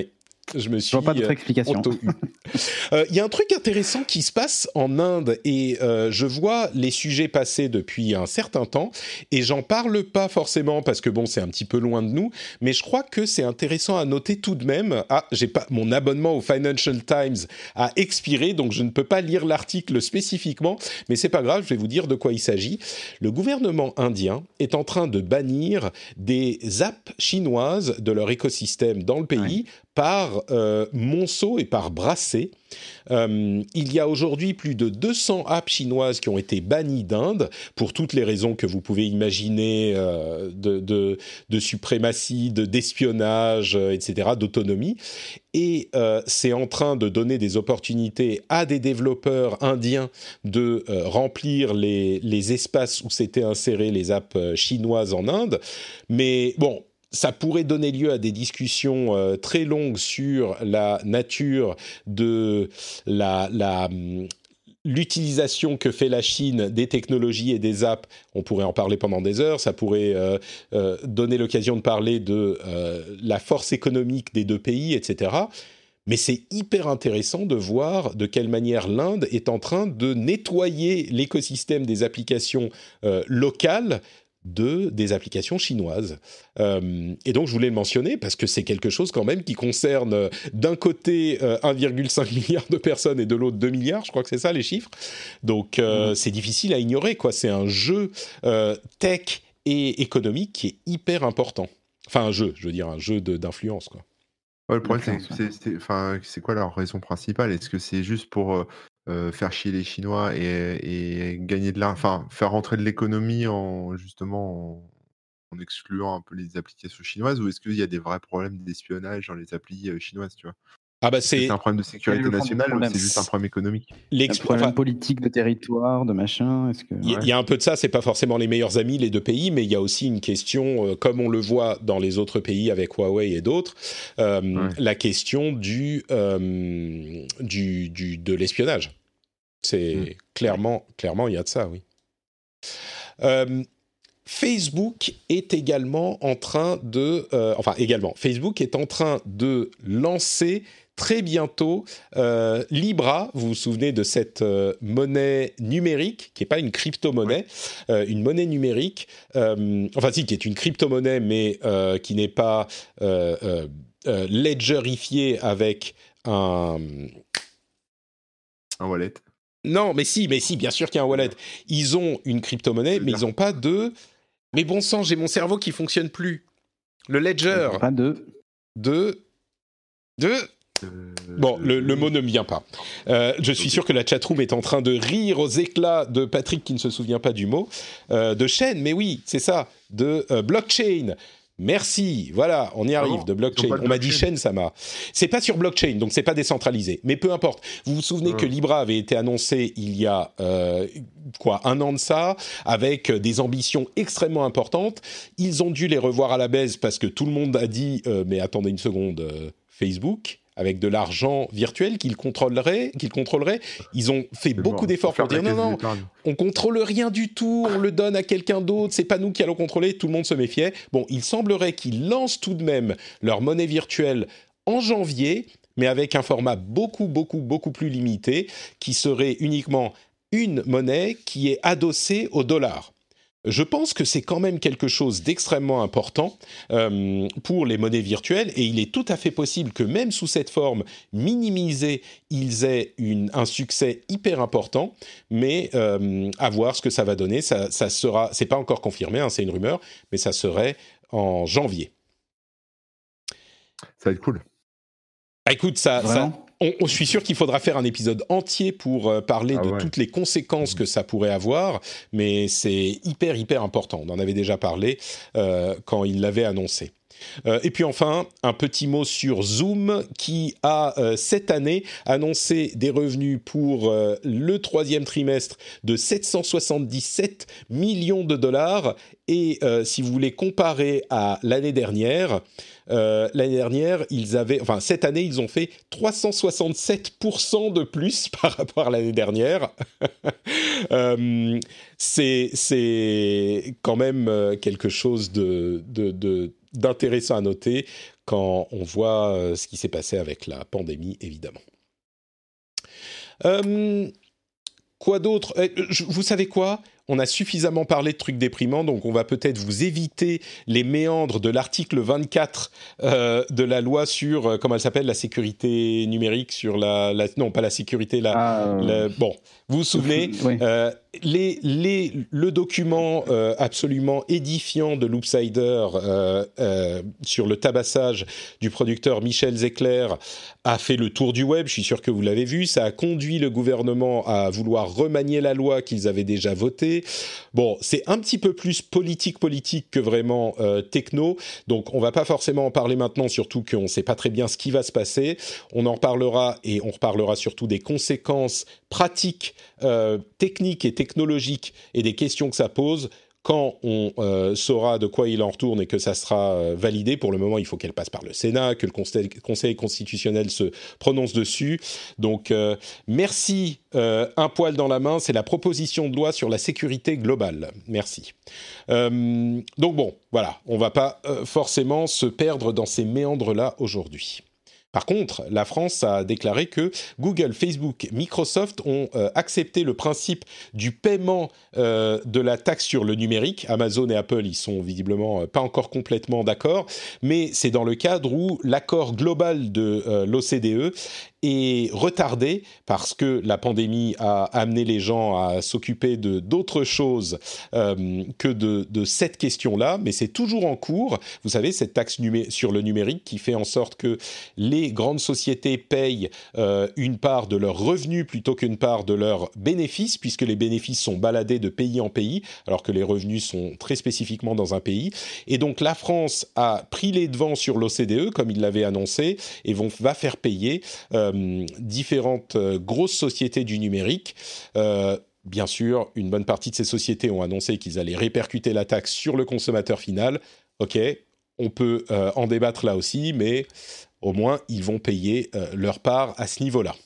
Je me suis vois pas d'autre explication. Il y a un truc intéressant qui se passe en Inde et je vois les sujets passer depuis un certain temps et j'en parle pas forcément parce que bon, c'est un petit peu loin de nous, mais je crois que c'est intéressant à noter tout de même. Ah, j'ai pas mon abonnement au Financial Times a expiré, donc je ne peux pas lire l'article spécifiquement, mais c'est pas grave, je vais vous dire de quoi il s'agit. Le gouvernement indien est en train de bannir des apps chinoises de leur écosystème dans le pays par monceau et par brassée. Il y a aujourd'hui plus de 200 apps chinoises qui ont été bannies d'Inde pour toutes les raisons que vous pouvez imaginer de suprématie, d'espionnage, etc., d'autonomie. Et c'est en train de donner des opportunités à des développeurs indiens de remplir les espaces où s'étaient insérées les apps chinoises en Inde. Mais bon, ça pourrait donner lieu à des discussions très longues sur la nature de l'utilisation que fait la Chine des technologies et des apps. On pourrait en parler pendant des heures. Ça pourrait donner l'occasion de parler de la force économique des deux pays, etc. Mais c'est hyper intéressant de voir de quelle manière l'Inde est en train de nettoyer l'écosystème des applications locales des applications chinoises. Et donc, je voulais le mentionner parce que c'est quelque chose quand même qui concerne d'un côté 1,5 milliard de personnes et de l'autre 2 milliards, je crois que c'est ça les chiffres. Donc, c'est difficile à ignorer, quoi. C'est un jeu tech et économique qui est hyper important. Enfin, je veux dire, un jeu d'influence, quoi. Ouais, le problème, c'est quoi leur raison principale? Est-ce que c'est juste pour faire chier les Chinois et gagner de l'argent, enfin, faire rentrer de l'économie justement en excluant un peu les applications chinoises, ou est-ce qu'il y a des vrais problèmes d'espionnage dans les applis chinoises, tu vois? Ah bah Est-ce que c'est un problème de sécurité nationale ou c'est juste un problème économique? Un problème politique de territoire, de machin. Il y a un peu de ça, c'est pas forcément les meilleurs amis, les deux pays, mais il y a aussi une question, comme on le voit dans les autres pays avec Huawei et d'autres, la question de l'espionnage. C'est clairement, il y a de ça, oui. Facebook est également en train de... Facebook est en train de lancer très bientôt Libra. Vous vous souvenez de cette monnaie numérique, qui n'est pas une crypto-monnaie, une monnaie numérique, qui est une crypto-monnaie, mais qui n'est pas ledgerifiée avec un wallet. Non, mais si, bien sûr qu'il y a un wallet. Ils ont une crypto-monnaie, mais ils n'ont pas de... Mais bon sang, j'ai mon cerveau qui fonctionne plus. Le ledger. Pas de... Bon, le mot ne me vient pas. Je suis sûr que la chatroom est en train de rire aux éclats de Patrick qui ne se souvient pas du mot. De chaîne, mais oui, c'est ça. De blockchain. Merci, voilà, on y arrive, de blockchain. On m'a dit chaîne, ça m'a... C'est pas sur blockchain, donc c'est pas décentralisé. Mais peu importe. Vous vous souvenez que Libra avait été annoncé il y a, 1 an de ça, avec des ambitions extrêmement importantes. Ils ont dû les revoir à la baisse parce que tout le monde a dit mais attendez une seconde, Facebook, avec de l'argent virtuel qu'ils contrôleraient. Ils ont fait beaucoup d'efforts pour dire non, on contrôle rien du tout, on le donne à quelqu'un d'autre, c'est pas nous qui allons contrôler, tout le monde se méfiait. Bon, il semblerait qu'ils lancent tout de même leur monnaie virtuelle en janvier, mais avec un format beaucoup plus limité, qui serait uniquement une monnaie qui est adossée au dollar. Je pense que c'est quand même quelque chose d'extrêmement important pour les monnaies virtuelles, et il est tout à fait possible que même sous cette forme minimisée, ils aient un succès hyper important, mais à voir ce que ça va donner. Ça sera, c'est pas encore confirmé, c'est une rumeur, mais ça serait en janvier. Ça va être cool. Écoute, je suis sûr qu'il faudra faire un épisode entier pour parler de toutes les conséquences que ça pourrait avoir, mais c'est hyper important. On en avait déjà parlé quand il l'avait annoncé. Et puis enfin, un petit mot sur Zoom qui a cette année annoncé des revenus pour le 3e trimestre de 777 millions de dollars. Et si vous voulez comparer à l'année dernière, cette année, ils ont fait 367% de plus par rapport à l'année dernière. C'est quand même quelque chose d'intéressant à noter quand on voit ce qui s'est passé avec la pandémie, évidemment. Quoi d'autre ? Vous savez quoi ? On a suffisamment parlé de trucs déprimants, donc on va peut-être vous éviter les méandres de l'article 24 de la loi sur, comment elle s'appelle, la sécurité numérique, sur non, pas la sécurité, bon, vous vous souvenez, oui. Le document absolument édifiant de Loopsider sur le tabassage du producteur Michel Zecler a fait le tour du web, je suis sûr que vous l'avez vu, ça a conduit le gouvernement à vouloir remanier la loi qu'ils avaient déjà votée. Bon, c'est un petit peu plus politique que vraiment techno, donc on va pas forcément en parler maintenant, surtout qu'on ne sait pas très bien ce qui va se passer. On en reparlera et on reparlera surtout des conséquences pratiques, techniques et technologiques et des questions que ça pose quand on saura de quoi il en retourne et que ça sera validé. Pour le moment, il faut qu'elle passe par le Sénat, que le Conseil constitutionnel se prononce dessus. Donc, merci, un poil dans la main, c'est la proposition de loi sur la sécurité globale. Merci. Donc bon, voilà, on ne va pas forcément se perdre dans ces méandres-là aujourd'hui. Par contre, la France a déclaré que Google, Facebook, Microsoft ont accepté le principe du paiement de la taxe sur le numérique. Amazon et Apple, ils sont visiblement pas encore complètement d'accord, mais c'est dans le cadre où l'accord global de l'OCDE est retardé parce que la pandémie a amené les gens à s'occuper d'autres choses que de cette question-là, mais c'est toujours en cours. Vous savez, cette taxe sur le numérique qui fait en sorte que les grandes sociétés payent une part de leurs revenus plutôt qu'une part de leurs bénéfices, puisque les bénéfices sont baladés de pays en pays, alors que les revenus sont très spécifiquement dans un pays. Et donc la France a pris les devants sur l'OCDE, comme il l'avait annoncé, et va faire payer différentes grosses sociétés du numérique. Bien sûr, une bonne partie de ces sociétés ont annoncé qu'ils allaient répercuter la taxe sur le consommateur final. Ok, on peut en débattre là aussi, mais au moins, ils vont payer leur part à ce niveau-là.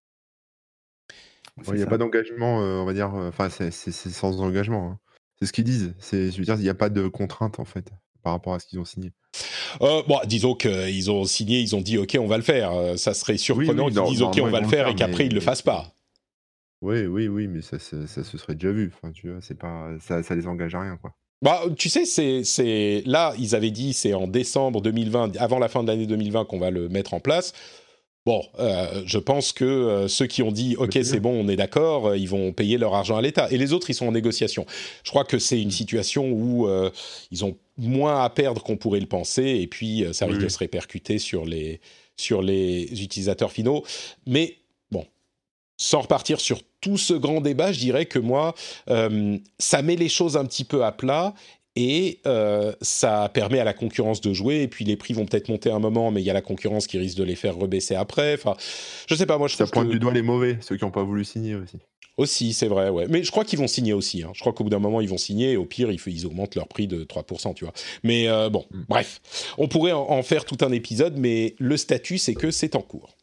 Il n'y a pas d'engagement, on va dire, c'est sans engagement. Hein. C'est ce qu'ils disent. Je veux dire, il n'y a pas de contrainte, en fait, par rapport à ce qu'ils ont signé. Disons qu'ils ont signé, ils ont dit ok, on va le faire. Ça serait surprenant qu'ils disent ok, on va le faire et qu'après ils le fassent pas. Oui, mais ça se serait déjà vu. Enfin, tu vois, c'est pas, ça les engage à rien, quoi. Tu sais, c'est là, ils avaient dit c'est en décembre 2020, avant la fin de l'année 2020 qu'on va le mettre en place. Bon, je pense que ceux qui ont dit ok, c'est bon, on est d'accord, ils vont payer leur argent à l'État. Et les autres, ils sont en négociation. Je crois que c'est une situation où ils ont moins à perdre qu'on pourrait le penser, et puis ça risque de se répercuter sur les utilisateurs finaux. Mais bon, sans repartir sur tout ce grand débat, je dirais que moi, ça met les choses un petit peu à plat. Et ça permet à la concurrence de jouer, et puis les prix vont peut-être monter un moment, mais il y a la concurrence qui risque de les faire rebaisser après. Enfin, je sais pas, moi je trouve ça pointe du doigt les mauvais, ceux qui n'ont pas voulu signer aussi. Aussi, c'est vrai, ouais. Mais je crois qu'ils vont signer aussi. Hein. Je crois qu'au bout d'un moment, ils vont signer, et au pire, ils augmentent leur prix de 3%, tu vois. Mais bon, bref. On pourrait en faire tout un épisode, mais le statut, c'est que c'est en cours.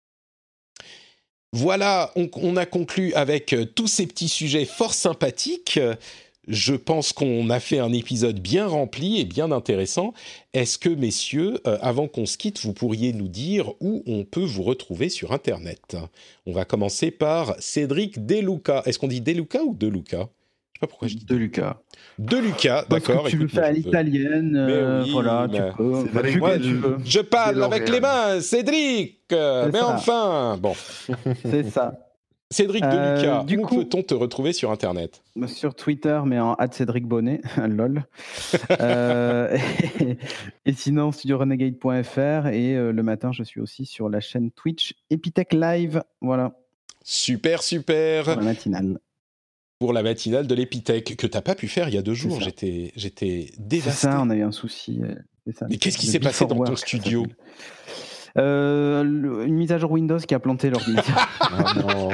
Voilà, on a conclu avec tous ces petits sujets fort sympathiques. Je pense qu'on a fait un épisode bien rempli et bien intéressant. Est-ce que, messieurs, avant qu'on se quitte, vous pourriez nous dire où on peut vous retrouver sur Internet ? On va commencer par Cédric Deluca. Est-ce qu'on dit Deluca ou Deluca ? Je ne sais pas pourquoi je dis Deluca. Deluca, d'accord. Parce que tu le fais à l'italienne, voilà, tu peux. Je parle avec les mains, Cédric. Mais ça. Enfin, bon. C'est ça. Cédric Deluca, où peut-on te retrouver sur Internet ? Sur Twitter, mais en @CédricBonnet, lol. Et sinon, studiorenegade.fr, et le matin, je suis aussi sur la chaîne Twitch Epitech Live. Voilà. Super. Pour la matinale. Pour la matinale de l'Epitech, que tu n'as pas pu faire il y a 2 jours. J'étais dévasté. C'est ça, on a eu un souci. Mais qu'est-ce qui s'est passé dans ton studio ? Une mise à jour Windows qui a planté l'ordinateur. Non.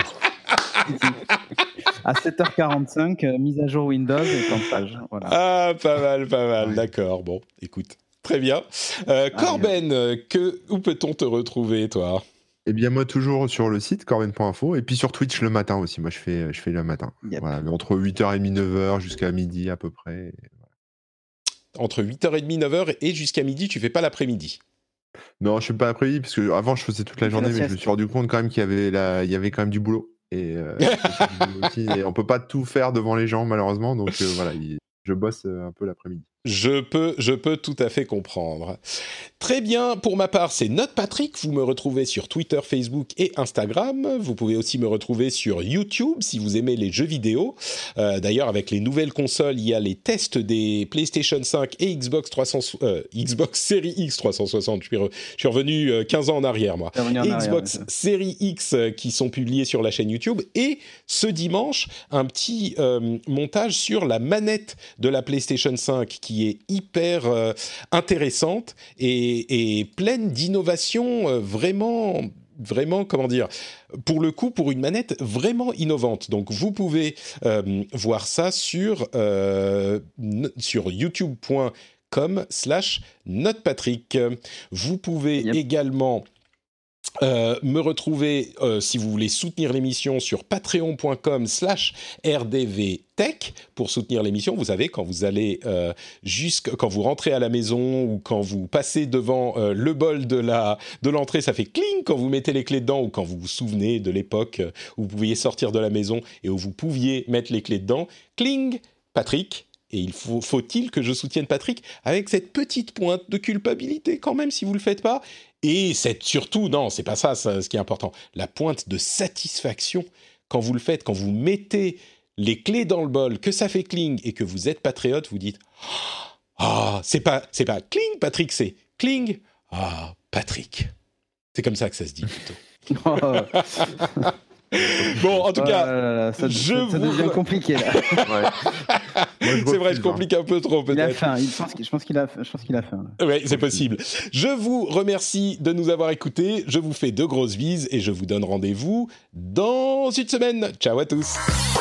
À 7h45, mise à jour Windows et plantage. Voilà. Ah, pas mal, d'accord. Bon, écoute, très bien. Corben, où peut-on te retrouver, toi ? Eh bien, moi, toujours sur le site corben.info, et puis sur Twitch le matin aussi. Moi, je fais le matin. Yep. Voilà, mais entre 8h30 9h jusqu'à midi à peu près. entre 8h30, 9h et jusqu'à midi, tu fais pas l'après-midi. Non, je suis pas après-midi parce que avant je faisais toute la journée, mais je me suis rendu compte quand même qu'il y avait quand même du boulot. Et, aussi, et on peut pas tout faire devant les gens malheureusement, donc voilà, je bosse un peu l'après-midi. Je peux tout à fait comprendre. Très bien, pour ma part, c'est NotePatrick. Vous me retrouvez sur Twitter, Facebook et Instagram. Vous pouvez aussi me retrouver sur YouTube si vous aimez les jeux vidéo. D'ailleurs, avec les nouvelles consoles, il y a les tests des PlayStation 5 et Xbox Series X 360. Je suis revenu 15 ans en arrière, moi. Xbox Series X qui sont publiés sur la chaîne YouTube. Et ce dimanche, un petit montage sur la manette de la PlayStation 5 qui est hyper intéressante et pleine d'innovations vraiment, comment dire, pour le coup, pour une manette vraiment innovante. Donc, vous pouvez voir ça sur youtube.com/NotePatrick. Vous pouvez également me retrouver, si vous voulez soutenir l'émission, sur patreon.com/rdvtech pour soutenir l'émission. Vous savez, quand vous allez quand vous rentrez à la maison ou quand vous passez devant le bol de l'entrée, ça fait cling quand vous mettez les clés dedans, ou quand vous vous souvenez de l'époque où vous pouviez sortir de la maison et où vous pouviez mettre les clés dedans. Cling, Patrick. Et faut-il que je soutienne Patrick avec cette petite pointe de culpabilité quand même si vous le faites pas. Et surtout, non, c'est pas ça ce qui est important, la pointe de satisfaction quand vous le faites, quand vous mettez les clés dans le bol, que ça fait cling et que vous êtes patriote, vous dites c'est pas cling Patrick, c'est cling Patrick. C'est comme ça que ça se dit plutôt. Bon, en tout cas, ça devient compliqué là. Ouais. C'est vrai, je complique un peu trop peut-être. Il a faim. Je pense qu'il a faim. Oui, c'est possible. Je vous remercie de nous avoir écoutés. Je vous fais de grosses bises et je vous donne rendez-vous dans une semaine. Ciao à tous.